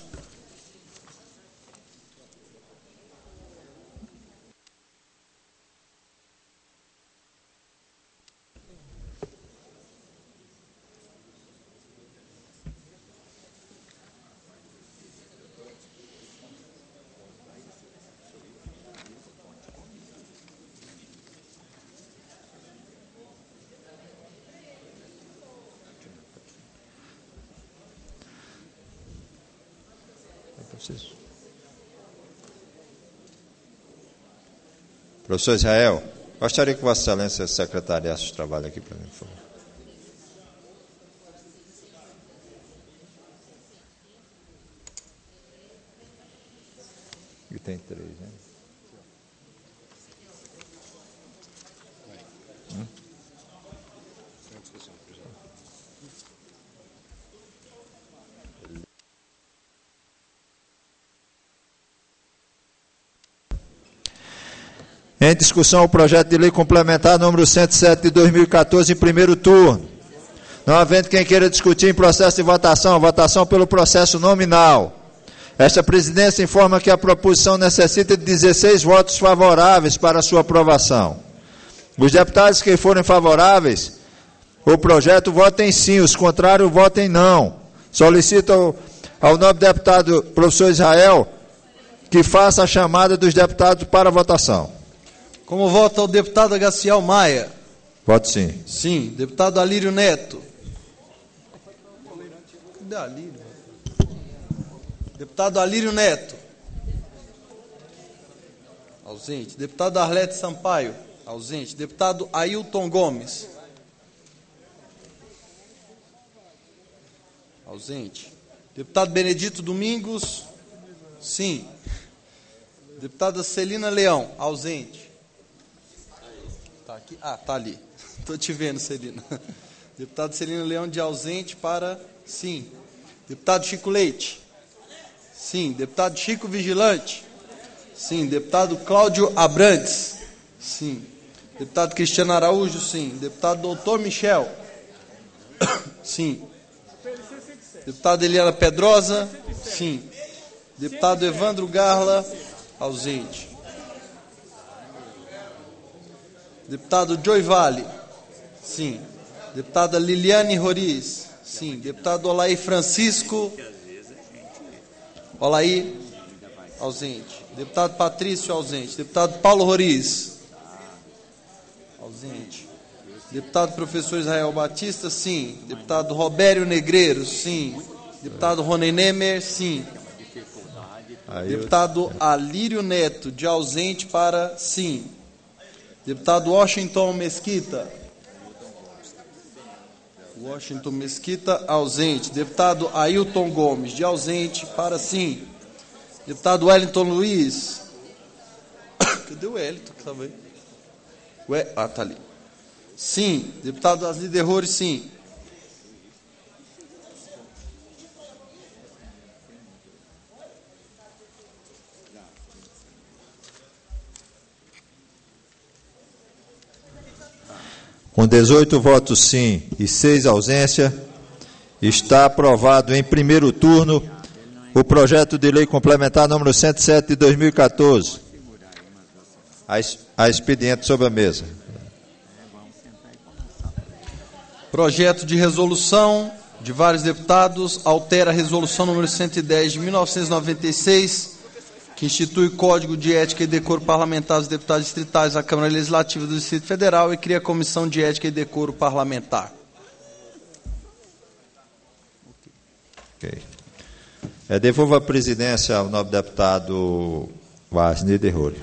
Professor Israel, gostaria que Vossa Excelência secretariasse o trabalho aqui para mim, por favor. E tem três, né? Hum? Em discussão, o projeto de lei complementar número cento e sete de dois mil e quatorze, em primeiro turno. Não havendo quem queira discutir em processo de votação, votação pelo processo nominal. Esta presidência informa que a proposição necessita de dezesseis votos favoráveis para sua aprovação. Os deputados que forem favoráveis, o projeto votem sim, os contrários votem não. Solicito ao, ao nobre deputado professor Israel que faça a chamada dos deputados para a votação. Como vota o deputado Agaciel Maia? Voto sim. Sim. Deputado Alírio Neto? Cadê Alírio? Deputado Alírio Neto? Ausente. Deputado Arlete Sampaio? Ausente. Deputado Ailton Gomes? Ausente. Deputado Benedito Domingos? Sim. Deputada Celina Leão? Ausente. Tá aqui? Ah, tá ali. Estou te vendo, Celina. Deputado Celina Leão de ausente para sim. Deputado Chico Leite? Sim. Deputado Chico Vigilante? Sim. Deputado Cláudio Abrantes? Sim. Deputado Cristiano Araújo? Sim. Deputado Doutor Michel? Sim. Deputada Eliana Pedrosa? Sim. Deputado Evandro Garla? Ausente. Deputado Joy Vale? Sim. Deputada Liliane Roriz? Sim. Deputado Olaí Francisco? Olaí? Ausente. Deputado Patrício? Ausente. Deputado Paulo Roriz? Ausente. Deputado Professor Israel Batista? Sim. Deputado Robério Negreiro? Sim. Deputado Rony Nemer? Sim. Aí Deputado eu... Alírio Neto, de ausente para sim. Deputado Washington Mesquita? Washington Mesquita, ausente. Deputado Ailton Gomes, de ausente para sim. Deputado Wellington Luiz? Cadê o Wellington que estava aí? Ué, ah, tá ali. Sim. Deputado Asli Derrores, sim. Com dezoito votos sim e seis ausências, está aprovado em primeiro turno o projeto de lei complementar número cento e sete de dois mil e quatorze. A expediente sobre a mesa. Projeto de resolução de vários deputados altera a resolução número cento e dez de mil novecentos e noventa e seis, que institui o Código de Ética e Decoro Parlamentar dos Deputados Distritais da Câmara Legislativa do Distrito Federal e cria a Comissão de Ética e Decoro Parlamentar. Ok. É, devolvo a presidência ao nobre deputado Asli Derrores.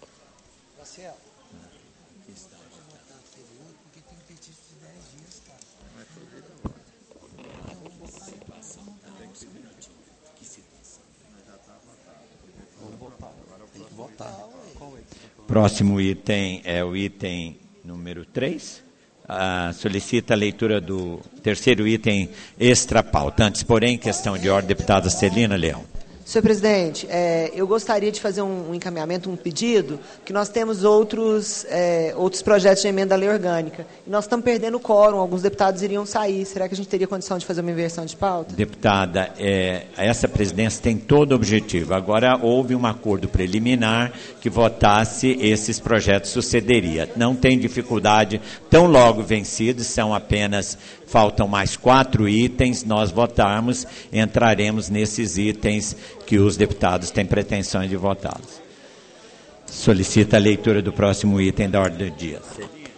Próximo item é o item número três. Ah, solicita a leitura do terceiro item extra-pauta. Antes, porém, questão de ordem, deputada Celina Leão. Senhor presidente, é, eu gostaria de fazer um, um encaminhamento, um pedido, que nós temos outros, é, outros projetos de emenda à lei orgânica. E nós estamos perdendo o quórum, alguns deputados iriam sair. Será que a gente teria condição de fazer uma inversão de pauta? Deputada, é, essa presidência tem todo o objetivo. Agora, houve um acordo preliminar que votasse esses projetos sucederia. Não tem dificuldade, tão logo vencidos, são apenas... Faltam mais quatro itens, nós votarmos, entraremos nesses itens que os deputados têm pretensões de votá-los. Solicita a leitura do próximo item da ordem do dia.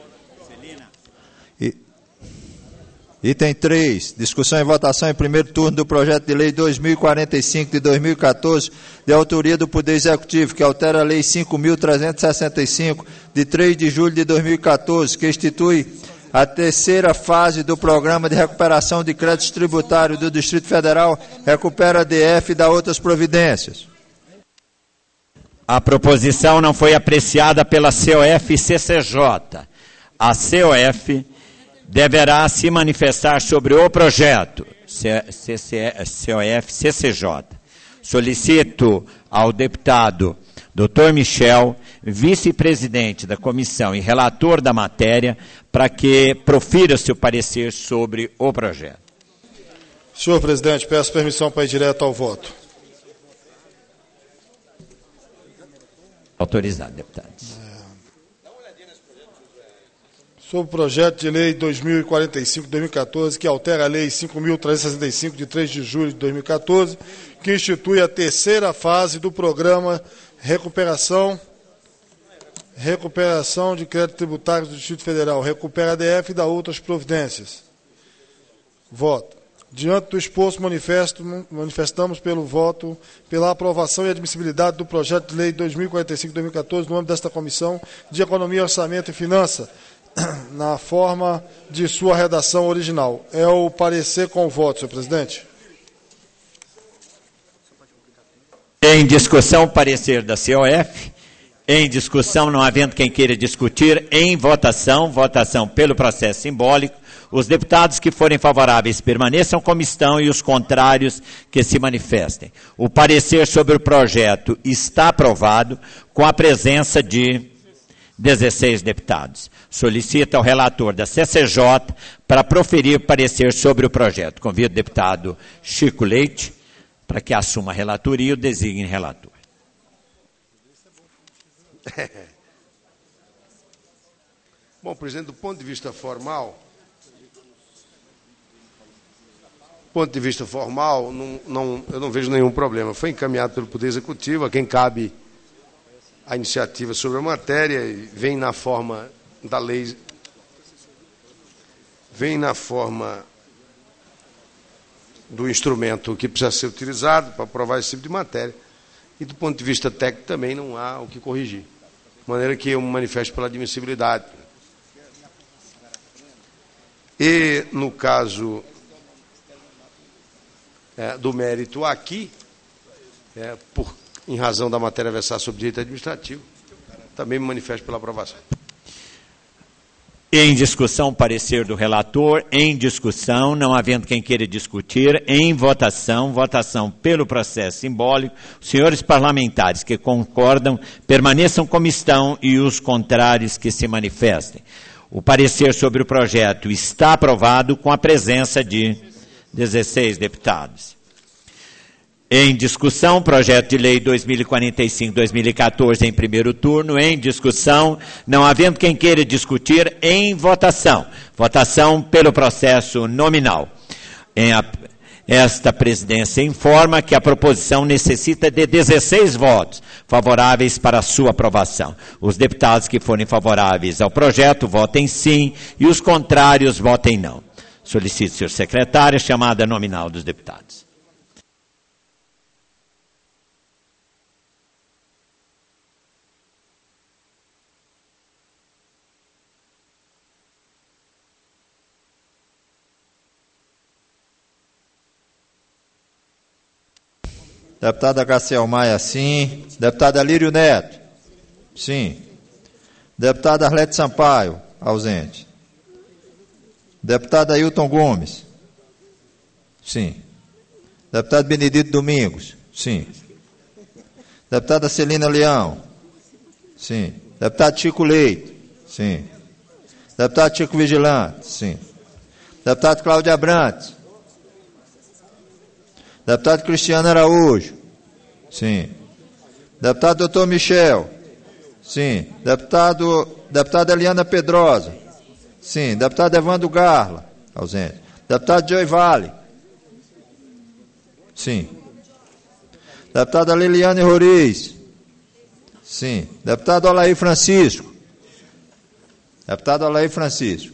Item três, discussão e votação em primeiro turno do projeto de lei dois mil e quarenta e cinco de dois mil e quatorze, de autoria do Poder Executivo, que altera a lei cinco mil trezentos e sessenta e cinco, de três de julho de dois mil e quatorze, que institui a terceira fase do Programa de Recuperação de Créditos Tributários do Distrito Federal, Recupera D F e dá outras providências. A proposição não foi apreciada pela C O F e C C J. A C O F deverá se manifestar sobre o projeto. C O F, C C J. Solicito ao deputado doutor Michel vice-presidente da comissão e relator da matéria para que profira seu parecer sobre o projeto. Senhor presidente, peço permissão para ir direto ao voto. Autorizado, deputados. Sobre o projeto de lei dois mil e quarenta e cinco de dois mil e quatorze, que altera a lei cinco mil trezentos e sessenta e cinco, de três de julho de dois mil e quatorze, que institui a terceira fase do programa Recuperação, Recuperação de Crédito Tributário do Distrito Federal, Recupera A D F e da outras providências. Voto. Diante do exposto manifesto, manifestamos pelo voto, pela aprovação e admissibilidade do projeto de lei dois mil e quarenta e cinco de dois mil e quatorze, no âmbito desta Comissão de Economia, Orçamento e Finança, na forma de sua redação original. É o parecer com o voto, senhor presidente. Em discussão, o parecer da C O F. Em discussão, não havendo quem queira discutir, em votação, votação pelo processo simbólico. Os deputados que forem favoráveis permaneçam como estão e os contrários que se manifestem. O parecer sobre o projeto está aprovado com a presença de dezesseis deputados. Solicita ao relator da C C J para proferir parecer sobre o projeto. Convido o deputado Chico Leite para que assuma a relatoria e o designe relator. Bom, presidente, do ponto de vista formal, do ponto de vista formal, não, não, eu não vejo nenhum problema. Foi encaminhado pelo Poder Executivo, a quem cabe a iniciativa sobre a matéria, e vem na forma da lei, vem na forma do instrumento que precisa ser utilizado para aprovar esse tipo de matéria, e do ponto de vista técnico também não há o que corrigir. De maneira que eu me manifesto pela admissibilidade. E, no caso é, do mérito aqui, é, por, em razão da matéria versar sobre direito administrativo, também me manifesto pela aprovação. Em discussão, parecer do relator. Em discussão, não havendo quem queira discutir. Em votação, votação pelo processo simbólico. Os senhores parlamentares que concordam permaneçam como estão e os contrários que se manifestem. O parecer sobre o projeto está aprovado com a presença de dezesseis deputados. Em discussão, projeto de lei dois mil e quarenta e cinco, dois mil e quatorze em primeiro turno. Em discussão, não havendo quem queira discutir, em votação. Votação pelo processo nominal. Em a, esta presidência informa que a proposição necessita de dezesseis votos favoráveis para a sua aprovação. Os deputados que forem favoráveis ao projeto votem sim e os contrários votem não. Solicito, senhor secretário, a chamada nominal dos deputados. Deputada Graciel Maia, sim. Deputada Lírio Neto, sim. Deputada Arlete Sampaio, ausente. Deputada Ailton Gomes, sim. Deputado Benedito Domingos, sim. Deputada Celina Leão, sim. Deputado Chico Leite, sim. Deputado Chico Vigilante, sim. Deputado Cláudio Abrantes, deputado Cristiano Araújo, sim. Deputado doutor Michel, sim. Deputado, deputada Eliana Pedrosa, sim. Deputado Evandro Garla, ausente. Deputado Joy Vale, sim. Deputada Liliane Roriz, sim. Deputado Olaí Francisco, deputado Olaí Francisco.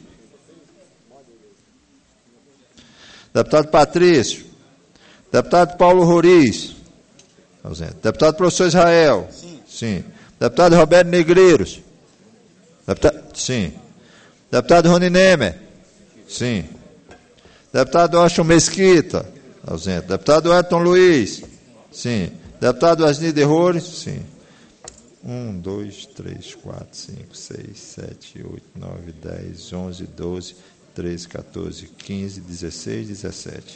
Deputado Patrício, deputado Paulo Roriz, ausente. Deputado professor Israel, sim. sim. Deputado Roberto Negreiros, deputado, sim. Deputado Rony Nemer, sim. Deputado Washington Mesquita, ausente. Deputado Elton Luiz, sim. Deputado Asni Derrores, sim. Um, dois, três, quatro, cinco, seis, sete, oito, nove, dez, onze, doze, treze, quatorze, quinze, dezesseis, dezessete.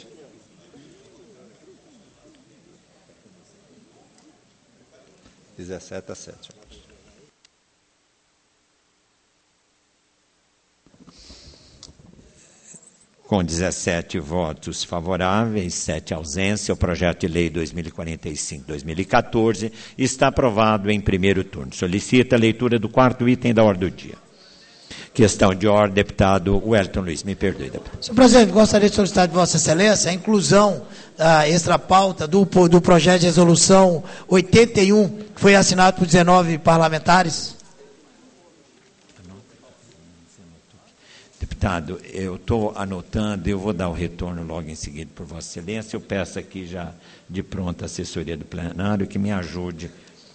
dezessete a sete. Com dezessete votos favoráveis, sete ausências, o projeto de lei dois mil e quarenta e cinco, dois mil e quatorze está aprovado em primeiro turno. Solicita a leitura do quarto item da ordem do dia. Questão de ordem, deputado Wellington Luiz. Me perdoe, deputado. Senhor presidente, gostaria de solicitar de Vossa Excelência a inclusão da extra-pauta do, do projeto de resolução oitenta e um, que foi assinado por dezenove parlamentares. Deputado, eu estou anotando, eu vou dar o retorno logo em seguida por Vossa Excelência. Eu peço aqui já de pronto a assessoria do plenário que me ajude.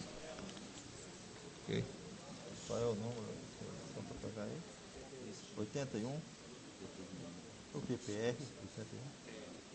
Ok. Qual é o número? Só para pegar aí. oitenta e um. O P P R. oitenta e um.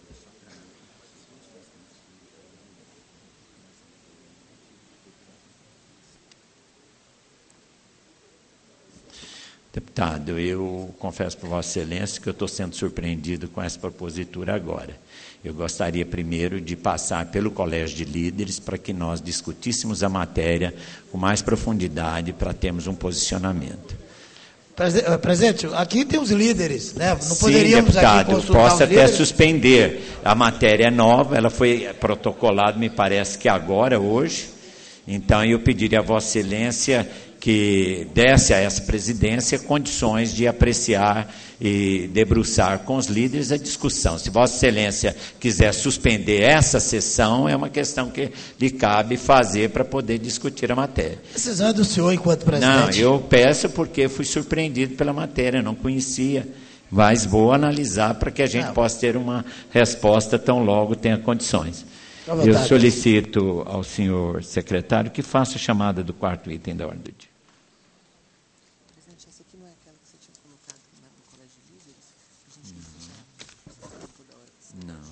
Deputado, eu confesso por Vossa Excelência que eu estou sendo surpreendido com essa propositura agora. Eu gostaria primeiro de passar pelo Colégio de Líderes para que nós discutíssemos a matéria com mais profundidade para termos um posicionamento. Presidente, aqui tem os líderes, né? Não Sim, poderíamos deputado, aqui consultar posso os até líderes? suspender. A matéria é nova, ela foi protocolada, me parece que agora, hoje. Então, eu pediria a Vossa Excelência que desse a essa presidência condições de apreciar e debruçar com os líderes a discussão. Se Vossa Excelência quiser suspender essa sessão, é uma questão que lhe cabe fazer para poder discutir a matéria. Decisão é do senhor enquanto presidente. Não, eu peço porque fui surpreendido pela matéria, não conhecia, mas vou analisar para que a gente não. possa ter uma resposta tão logo tenha condições. Eu solicito ao senhor secretário que faça a chamada do quarto item da ordem do dia. Presidente, essa aqui não é aquela que você tinha colocado no Colégio de Líderes? A gente Não.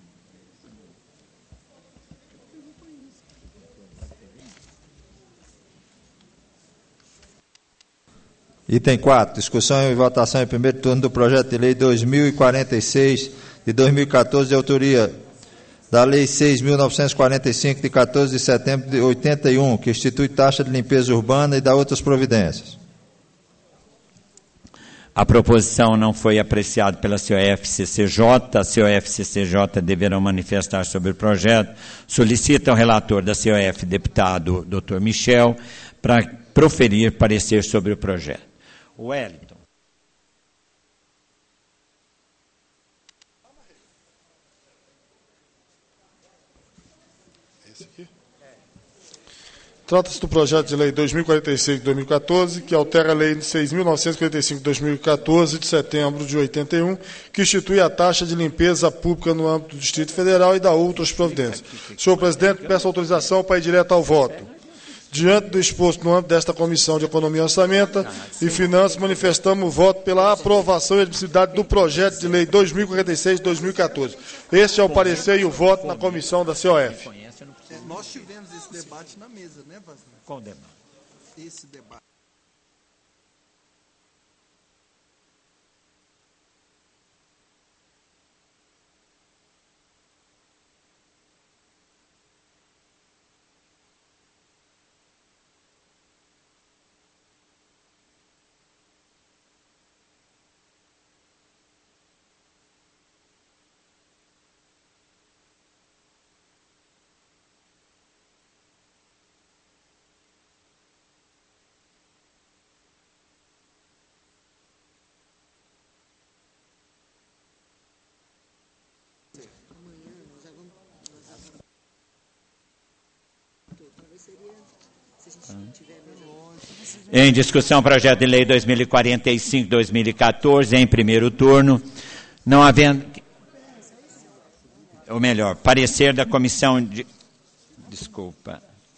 Item quatro, discussão e votação em primeiro turno do projeto de lei dois mil e quarenta e seis de dois mil e quatorze, de autoria da Lei seis mil novecentos e quarenta e cinco, de quatorze de setembro de oitenta e um, que institui taxa de limpeza urbana e dá outras providências. A proposição não foi apreciada pela C O F C C J. A C O F C C J deverá manifestar sobre o projeto. Solicita ao relator da C O F, deputado doutor Michel, para proferir parecer sobre o projeto. Wellington. Trata-se do projeto de lei dois mil e quarenta e seis de dois mil e quatorze, que altera a lei seis mil novecentos e quarenta e cinco de dois mil e quatorze, de setembro de oitenta e um, que institui a taxa de limpeza pública no âmbito do Distrito Federal e dá outras providências. Senhor presidente, peço autorização para ir direto ao voto. Diante do exposto no âmbito desta Comissão de Economia e Orçamento e Finanças, manifestamos o voto pela aprovação e admissibilidade do projeto de lei dois mil e quarenta e seis de dois mil e quatorze. Este é o parecer e o voto na comissão da C O F. Nós tivemos esse debate na mesa, né, Vazner? Qual debate? Esse debate. Em discussão, projeto de lei dois mil e quarenta e cinco, dois mil e quatorze, em primeiro turno, não havendo, ou melhor, parecer da comissão de, desculpa,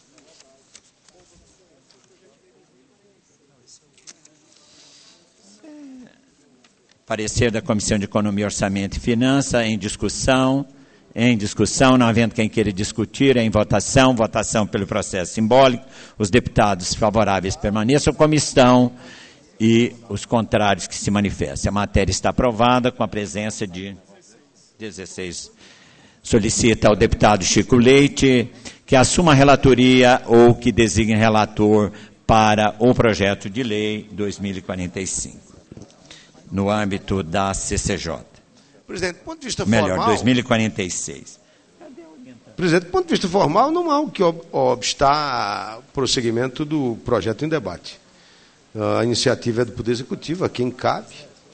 parecer da Comissão de Economia, Orçamento e Finanças, em discussão, em discussão, não havendo quem queira discutir, em votação, votação pelo processo simbólico, os deputados favoráveis permaneçam como estão e os contrários que se manifestem. A matéria está aprovada com a presença de dezesseis. Solicita ao deputado Chico Leite que assuma a relatoria ou que designe relator para o projeto de lei dois mil e quarenta e cinco, no âmbito da C C J. Presidente, do ponto de vista Melhor, formal... dois mil e quarenta e seis. Presidente, do ponto de vista formal, não há o que obstar o prosseguimento do projeto em debate. A iniciativa é do Poder Executivo, a quem cabe.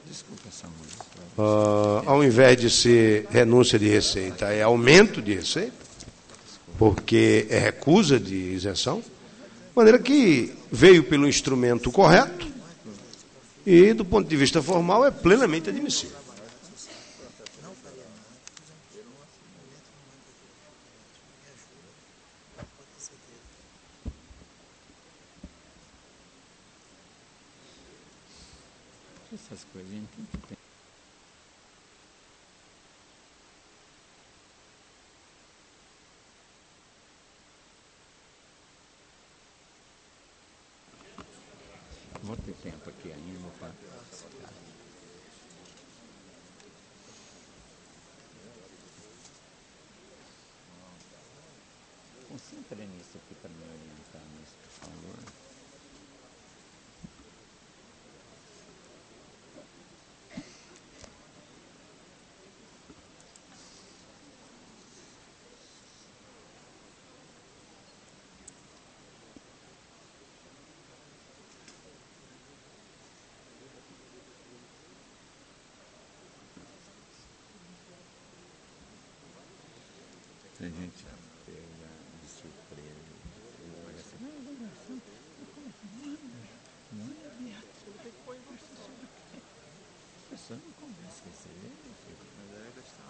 Uh, ao invés de ser renúncia de receita, é aumento de receita, porque é recusa de isenção, de maneira que veio pelo instrumento correto e, do ponto de vista formal, é plenamente admissível. Essas coisinhas que tem. Vou ter tempo aqui ainda para... Concentre nisso aqui para me orientar nisso, por favor. A gente pega de surpresa. Olha assim, não, não, não, não, a pessoa não conversa com esse jeito, mas aí eles estão...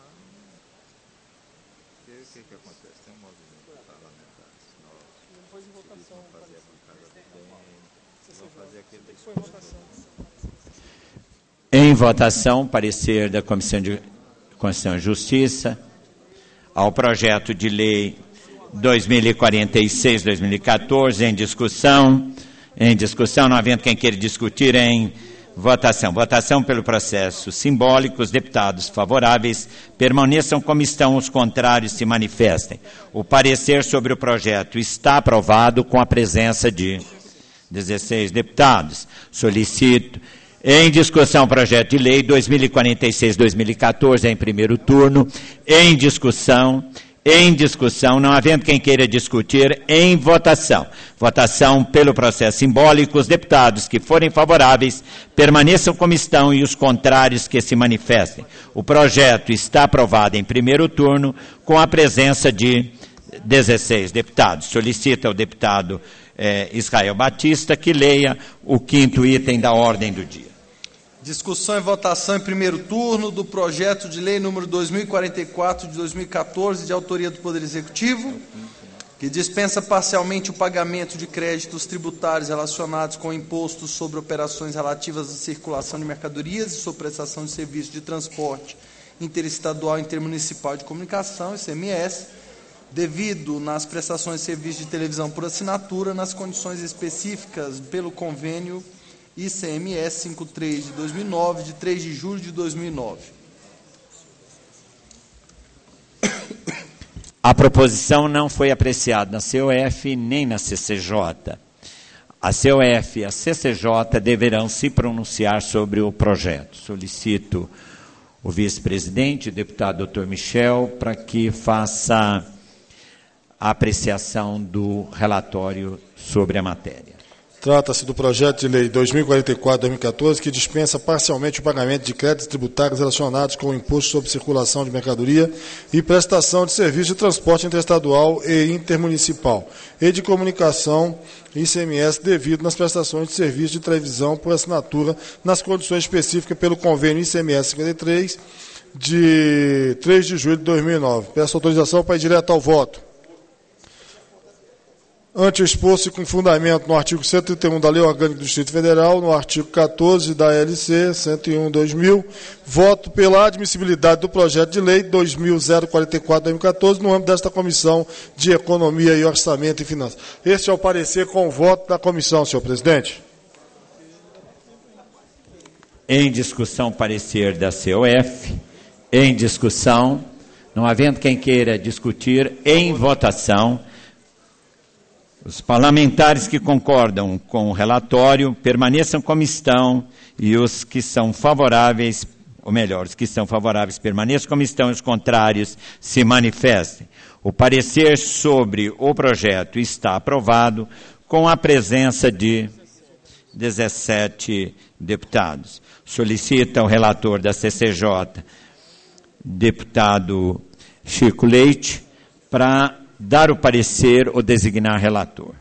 O que, que acontece? Tem um movimento parlamentar nosso. Depois de votação, vão fazer a bancada do bem, vão fazer aquele discurso. Em votação, parecer da Comissão de Constituição e Justiça ao projeto de lei dois mil e quarenta e seis, dois mil e quatorze, em discussão, em discussão, não havendo quem queira discutir, em votação. Votação pelo processo simbólico. Os deputados favoráveis permaneçam como estão, os contrários se manifestem. O parecer sobre o projeto está aprovado com a presença de dezesseis deputados. Solicito em discussão, projeto de lei dois mil e quarenta e seis, dois mil e quatorze, em primeiro turno. Em discussão, em discussão, não havendo quem queira discutir, em votação. Votação pelo processo simbólico. Os deputados que forem favoráveis permaneçam como estão e os contrários que se manifestem. O projeto está aprovado em primeiro turno com a presença de dezesseis deputados. Solicita ao deputado eh, Israel Batista que leia o quinto item da ordem do dia. Discussão e votação em primeiro turno do projeto de lei número dois mil e quarenta e quatro de dois mil e quatorze, de autoria do Poder Executivo, que dispensa parcialmente o pagamento de créditos tributários relacionados com impostos sobre operações relativas à circulação de mercadorias e sobre prestação de serviços de transporte interestadual e intermunicipal de comunicação, I C M S, devido nas prestações de serviços de televisão por assinatura, nas condições específicas pelo convênio I C M S cinquenta e três de dois mil e nove, de três de julho de dois mil e nove. A proposição não foi apreciada na C O F nem na C C J. A C O F e a C C J deverão se pronunciar sobre o projeto. Solicito o vice-presidente, o deputado doutor Michel, para que faça a apreciação do relatório sobre a matéria. Trata-se do projeto de lei dois mil e quarenta e quatro, dois mil e quatorze, que dispensa parcialmente o pagamento de créditos tributários relacionados com o imposto sobre circulação de mercadoria e prestação de serviço de transporte interestadual e intermunicipal e de comunicação, I C M S, devido nas prestações de serviço de televisão por assinatura nas condições específicas pelo convênio I C M S cinquenta e três de três de julho de dois mil e nove. Peço autorização para ir direto ao voto. Ante o exposto e com fundamento no artigo cento e trinta e um da Lei Orgânica do Distrito Federal, no artigo quatorze da L C cento e um barra dois mil, voto pela admissibilidade do projeto de lei dois mil e quarenta e quatro, dois mil e quatorze, no âmbito desta Comissão de Economia e Orçamento e Finanças. Este é o parecer com o voto da comissão, senhor presidente. Em discussão, parecer da C O F. Em discussão, não havendo quem queira discutir, em votação. Os parlamentares que concordam com o relatório permaneçam como estão e os que são favoráveis ou melhor, os que estão favoráveis permaneçam como estão, e os contrários se manifestem. O parecer sobre o projeto está aprovado com a presença de dezessete deputados. Solicita ao relator da C C J, deputado Chico Leite, para dar o parecer ou designar relator.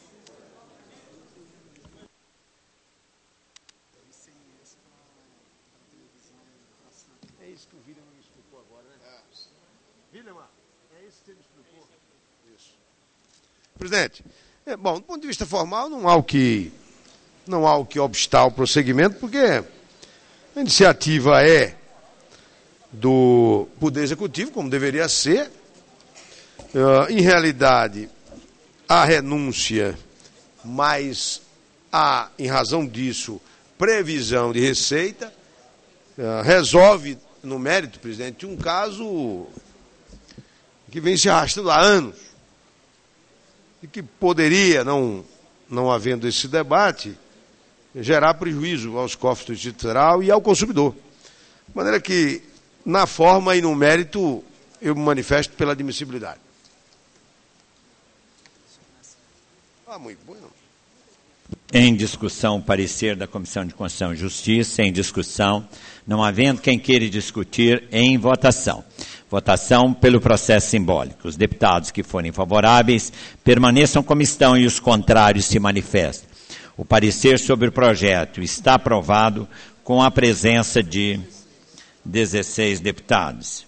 Presidente, é, bom, do ponto de vista formal, não há o que, não há o que obstar o prosseguimento, porque a iniciativa é do Poder Executivo, como deveria ser. Uh, em realidade, há renúncia, mas há, em razão disso, previsão de receita. Uh, resolve, no mérito, presidente, um caso que vem se arrastando há anos, e que poderia, não, não havendo esse debate, gerar prejuízo aos cofres do Distrito Federal e ao consumidor. De maneira que, na forma e no mérito, eu me manifesto pela admissibilidade. Ah, muito bom, não. Em discussão, o parecer da Comissão de Constituição e Justiça. Em discussão, não havendo quem queira discutir, em votação. Votação pelo processo simbólico. Os deputados que forem favoráveis permaneçam como estão e os contrários se manifestem. O parecer sobre o projeto está aprovado com a presença de dezesseis deputados.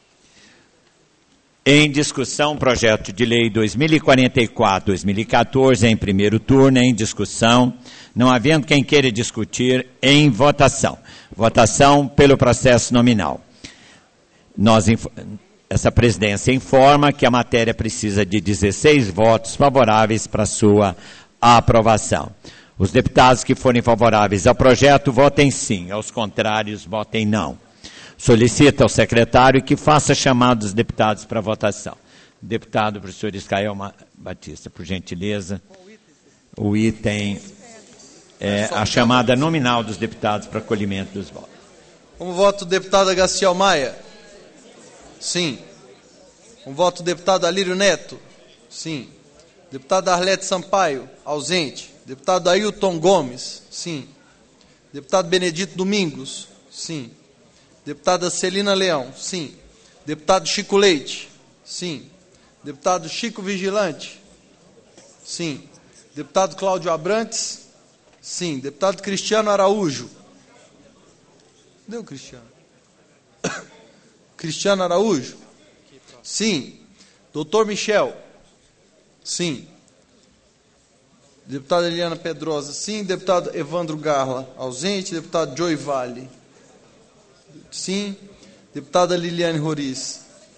Em discussão, projeto de lei dois mil e quarenta e quatro, dois mil e quatorze, em primeiro turno. Em discussão, não havendo quem queira discutir, em votação. Votação pelo processo nominal. Nós, essa presidência informa que a matéria precisa de dezesseis votos favoráveis para sua aprovação. Os deputados que forem favoráveis ao projeto, votem sim. Aos contrários, votem não. Solicita ao secretário que faça chamado dos deputados para votação. Deputado professor Israel Batista, por gentileza, o item, é, a chamada nominal dos deputados para acolhimento dos votos. Um voto, deputada Gaciel Maia. Sim. Um voto, deputado Alírio Neto. Sim. Deputado Arlete Sampaio, ausente. Deputado Ailton Gomes. Sim. Deputado Benedito Domingos. Sim. Deputada Celina Leão. Sim. Deputado Chico Leite. Sim. Deputado Chico Vigilante. Sim. Deputado Cláudio Abrantes. Sim. Deputado Cristiano Araújo. Cadê o Cristiano? Cristiano Araújo? Sim. Doutor Michel? Sim. Deputada Eliana Pedrosa? Sim. Deputado Evandro Garla? Ausente. Deputado Joey Vale? Sim. Deputada Liliane Roriz?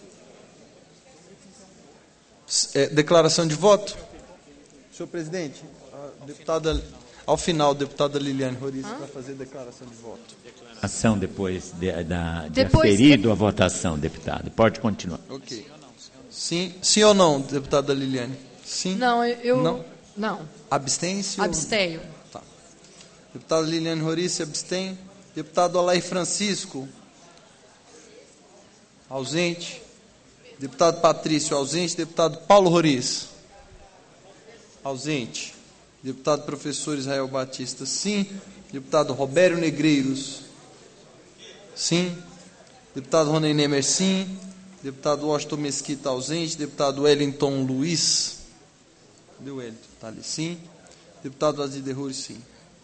É, declaração de voto? Senhor presidente, a deputada, ao final, a deputada Liliane Roriz vai fazer declaração de voto. Ação depois de, da, de Depois aferido a votação, deputado. Pode continuar. Ok. Sim, sim ou não, deputada Liliane? Sim? Não, eu... Não? Não. Abstém-se? Abstenho. Tá. Deputada Liliane Roriz se abstém. Deputado Alair Francisco? Ausente. Deputado Patrício, ausente. Deputado Paulo Roriz? Ausente. Deputado Professor Israel Batista, sim. Deputado Robério Negreiros? Sim. Deputado Rony Nemer, sim. Deputado Washington Mesquita, ausente. Deputado Wellington Luiz? Cadê o Wellington? Está ali, sim. Deputado Aziz Derruri, sim.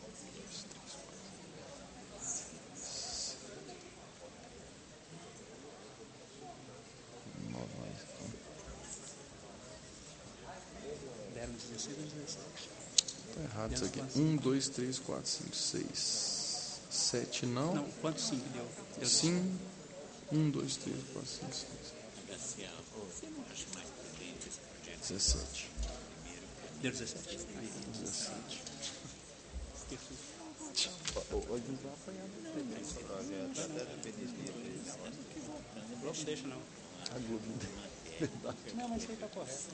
Está errado isso aqui. Um, dois, três, quatro, cinco, seis, sete, não. Não, quantos cinco deu? Deu Sim. Um, dois, três, quatro, cinco, seis. dezessete. Deu dezessete? dezessete. Não deixa, não. Não, mas isso aí está correto.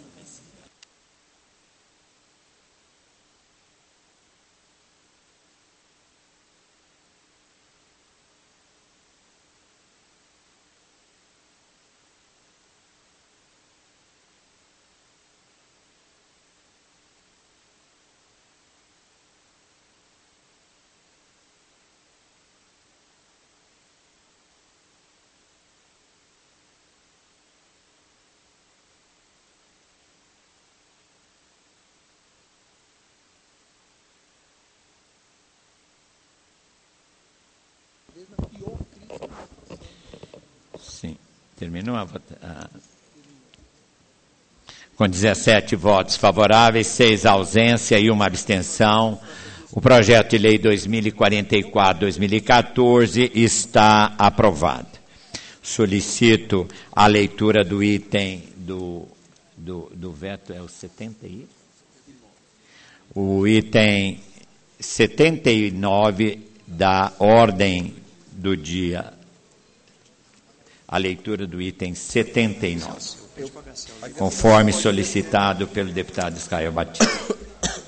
Terminou a votação. Com dezessete votos favoráveis, seis ausência e uma abstenção, o projeto de lei dois mil e quarenta e quatro, dois mil e quatorze está aprovado. Solicito a leitura do item do, do, do veto, é o setenta e? O item setenta e nove da ordem do dia. A leitura do item setenta e nove. Conforme solicitado pelo deputado Israel Batista.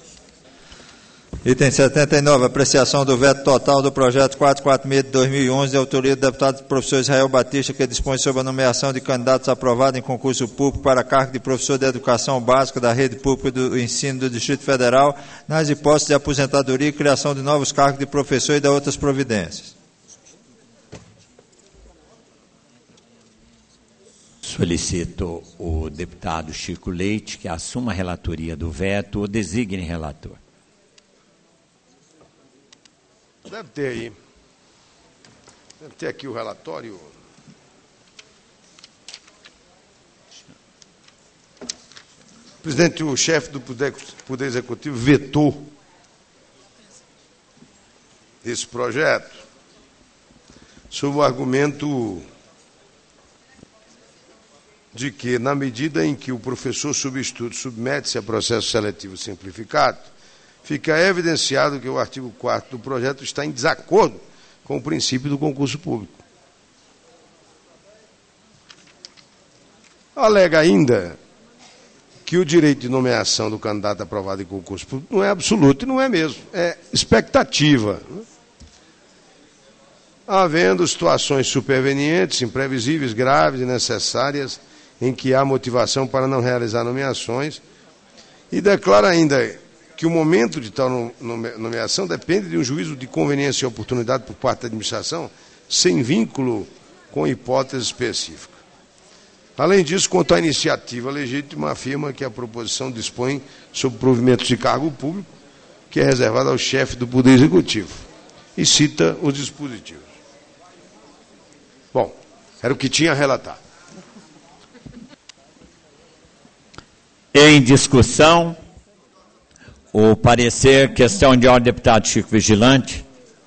Item setenta e nove, apreciação do veto total do projeto quatrocentos e quarenta e seis de dois mil e onze, de autoria do deputado professor Israel Batista, que dispõe sobre a nomeação de candidatos aprovados em concurso público para cargo de professor de educação básica da rede pública do ensino do Distrito Federal, nas hipóteses de aposentadoria e criação de novos cargos de professor e de outras providências. Solicito o deputado Chico Leite que assuma a relatoria do veto ou designe relator. Deve ter aí. Deve ter aqui o relatório. Presidente, o chefe do Poder, Poder Executivo vetou esse projeto sob o argumento de que, na medida em que o professor substituto submete-se a processo seletivo simplificado, fica evidenciado que o artigo quarto do projeto está em desacordo com o princípio do concurso público. Alega ainda que o direito de nomeação do candidato aprovado em concurso público não é absoluto, e não é mesmo, é expectativa. Havendo situações supervenientes, imprevisíveis, graves e necessárias, em que há motivação para não realizar nomeações, e declara ainda que o momento de tal nomeação depende de um juízo de conveniência e oportunidade por parte da administração, sem vínculo com hipótese específica. Além disso, quanto à iniciativa legítima, afirma que a proposição dispõe sobre provimentos de cargo público, que é reservado ao chefe do Poder Executivo, e cita os dispositivos. Bom, era o que tinha a relatar. Em discussão, o parecer, questão de ordem, deputado Chico Vigilante.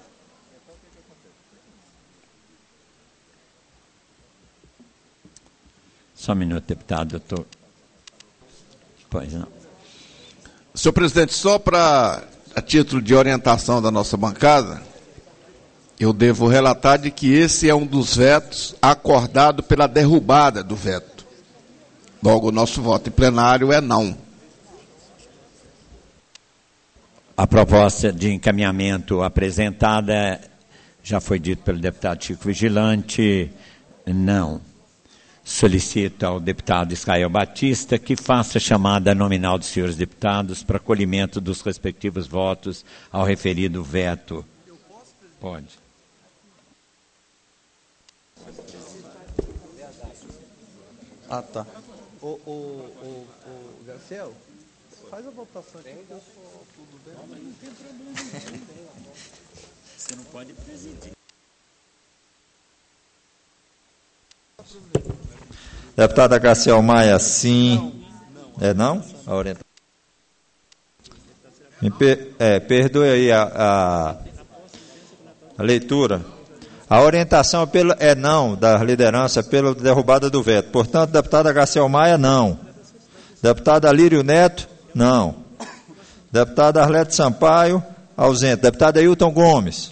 Só um minuto, deputado, eu estou... Pois não. Senhor presidente, só para, a título de orientação da nossa bancada, eu devo relatar de que esse é um dos vetos acordado pela derrubada do veto. Logo, o nosso voto em plenário é não. A proposta de encaminhamento apresentada já foi dito pelo deputado Chico Vigilante, não. Solicito ao deputado Israel Batista que faça chamada nominal dos senhores deputados para acolhimento dos respectivos votos ao referido veto. Pode. Ah, tá. O, o, o, o Garcel, faz a votação aqui que eu sou tudo bem. Não, mas não tem problema. Você não pode presidir. Deputada Garcel Maia, sim. É não? A orientação. Me per, é, perdoe aí a, a, a leitura. A orientação pelo, é não da liderança pela derrubada do veto. Portanto, deputada Garcel Maia, não. Deputada Alírio Neto, não. Deputada Arlete Sampaio, ausente. Deputada Ailton Gomes.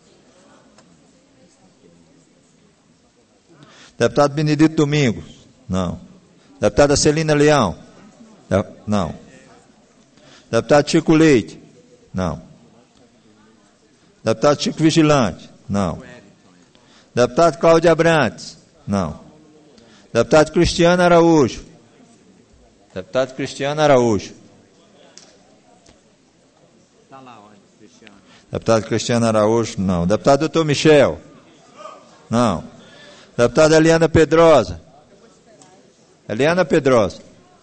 Deputado Benedito Domingos, não. Deputada Celina Leão, não. Deputado Chico Leite, não. Deputado Chico Vigilante, não. Deputado Cláudio Abrantes, não. Deputado Cristiano Araújo. Deputado Cristiano Araújo. Está lá, olha, Cristiano. Deputado Cristiano Araújo, não. Deputado doutor Michel, não. Deputada Eliana Pedrosa. Eliana Pedrosa.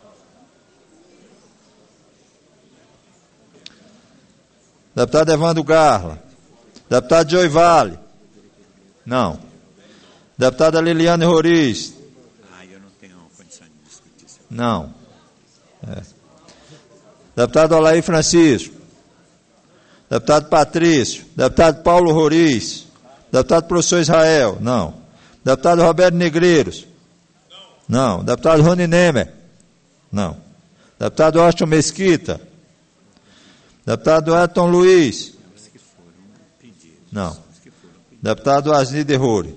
Deputado Evandro Garla. Deputado Joy Vale. Não. Deputada Liliane Roriz. Não. É. Deputado Olair Francisco. Deputado Patrício. Deputado Paulo Roriz. Deputado Professor Israel. Não. Deputado Roberto Negreiros. Não. Deputado Rony Nemer. Não. Deputado Austin Mesquita. Deputado Elton Luiz. Não. Deputado Asni Derrore.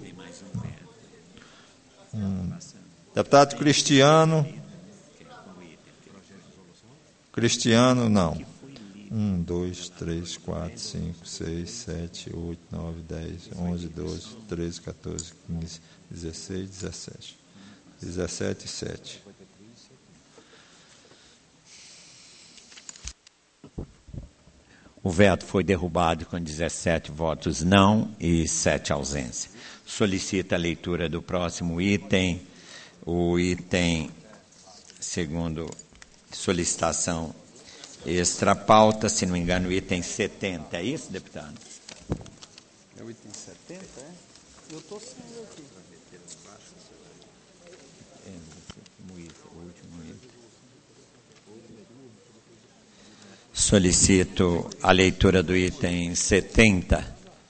Hum. Deputado Cristiano. Cristiano, não. Um, dois, três, quatro, cinco, seis, sete, oito, nove, dez, onze, doze, treze, quatorze, quinze, dezesseis, dezessete. dezessete e sete. O veto foi derrubado com dezessete votos não e sete ausências. Solicita a leitura do próximo item, o item, segundo solicitação extra pauta, se não me engano, o item setenta. É isso, deputado? É o item setenta, é? Eu estou sem ele aqui. Solicito a leitura do item setenta.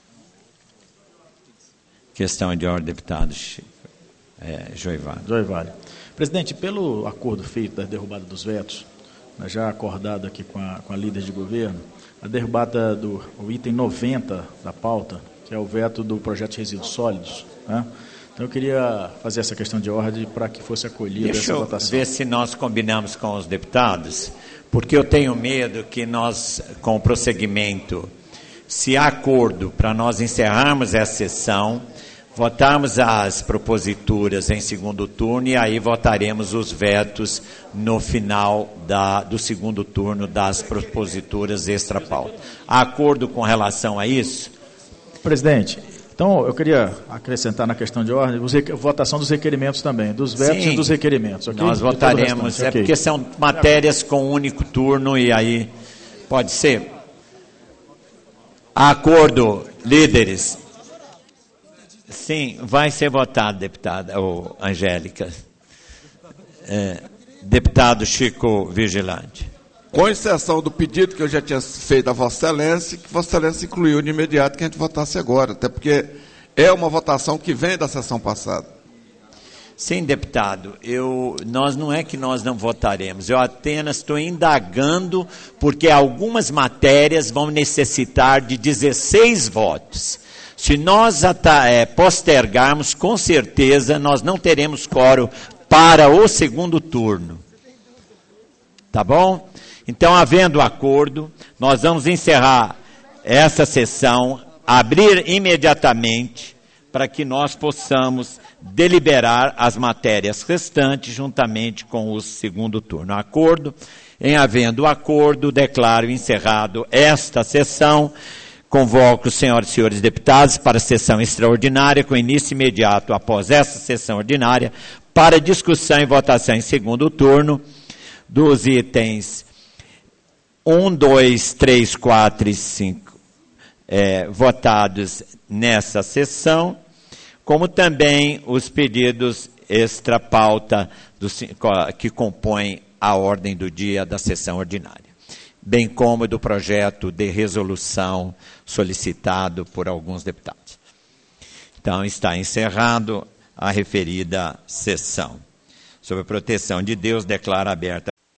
Questão de ordem, deputado é, Joivale. Joivale. Presidente, pelo acordo feito da derrubada dos vetos, já acordado aqui com a, com a líder de governo, a derrubada do o item noventa da pauta, que é o veto do projeto de resíduos sólidos, né? Então eu queria fazer essa questão de ordem para que fosse acolhida Deixa essa eu votação. ver se nós combinamos com os deputados, porque eu tenho medo que nós, com o prosseguimento, se há acordo para nós encerrarmos essa sessão, votarmos as proposituras em segundo turno e aí votaremos os vetos no final da, do segundo turno das proposituras extra-pauta. Há acordo com relação a isso? Presidente, então eu queria acrescentar na questão de ordem a votação dos requerimentos também, dos vetos Sim, e dos requerimentos. Okay? Nós votaremos, é okay. Porque são matérias com um único turno e aí pode ser. Há acordo, líderes? Sim, vai ser votado, deputada ou Angélica. É, deputado Chico Vigilante. Com exceção do pedido que eu já tinha feito a Vossa Excelência, que Vossa Excelência incluiu de imediato que a gente votasse agora, até porque é uma votação que vem da sessão passada. Sim, deputado, eu, nós não é que nós não votaremos, eu apenas estou indagando, porque algumas matérias vão necessitar de dezesseis votos. Se nós é, postergarmos, com certeza nós não teremos quórum para o segundo turno. Tá bom? Então, havendo acordo, nós vamos encerrar essa sessão, abrir imediatamente para que nós possamos deliberar as matérias restantes juntamente com o segundo turno. Acordo? Em havendo acordo, declaro encerrado esta sessão. Convoco os senhoras e senhores deputados para a sessão extraordinária, com início imediato após essa sessão ordinária, para discussão e votação em segundo turno dos itens um, dois, três, quatro e cinco é, votados nessa sessão, como também os pedidos extra-pauta que compõem a ordem do dia da sessão ordinária, bem como do projeto de resolução solicitado por alguns deputados. Então, está encerrado a referida sessão. Sob a proteção de Deus, declaro aberta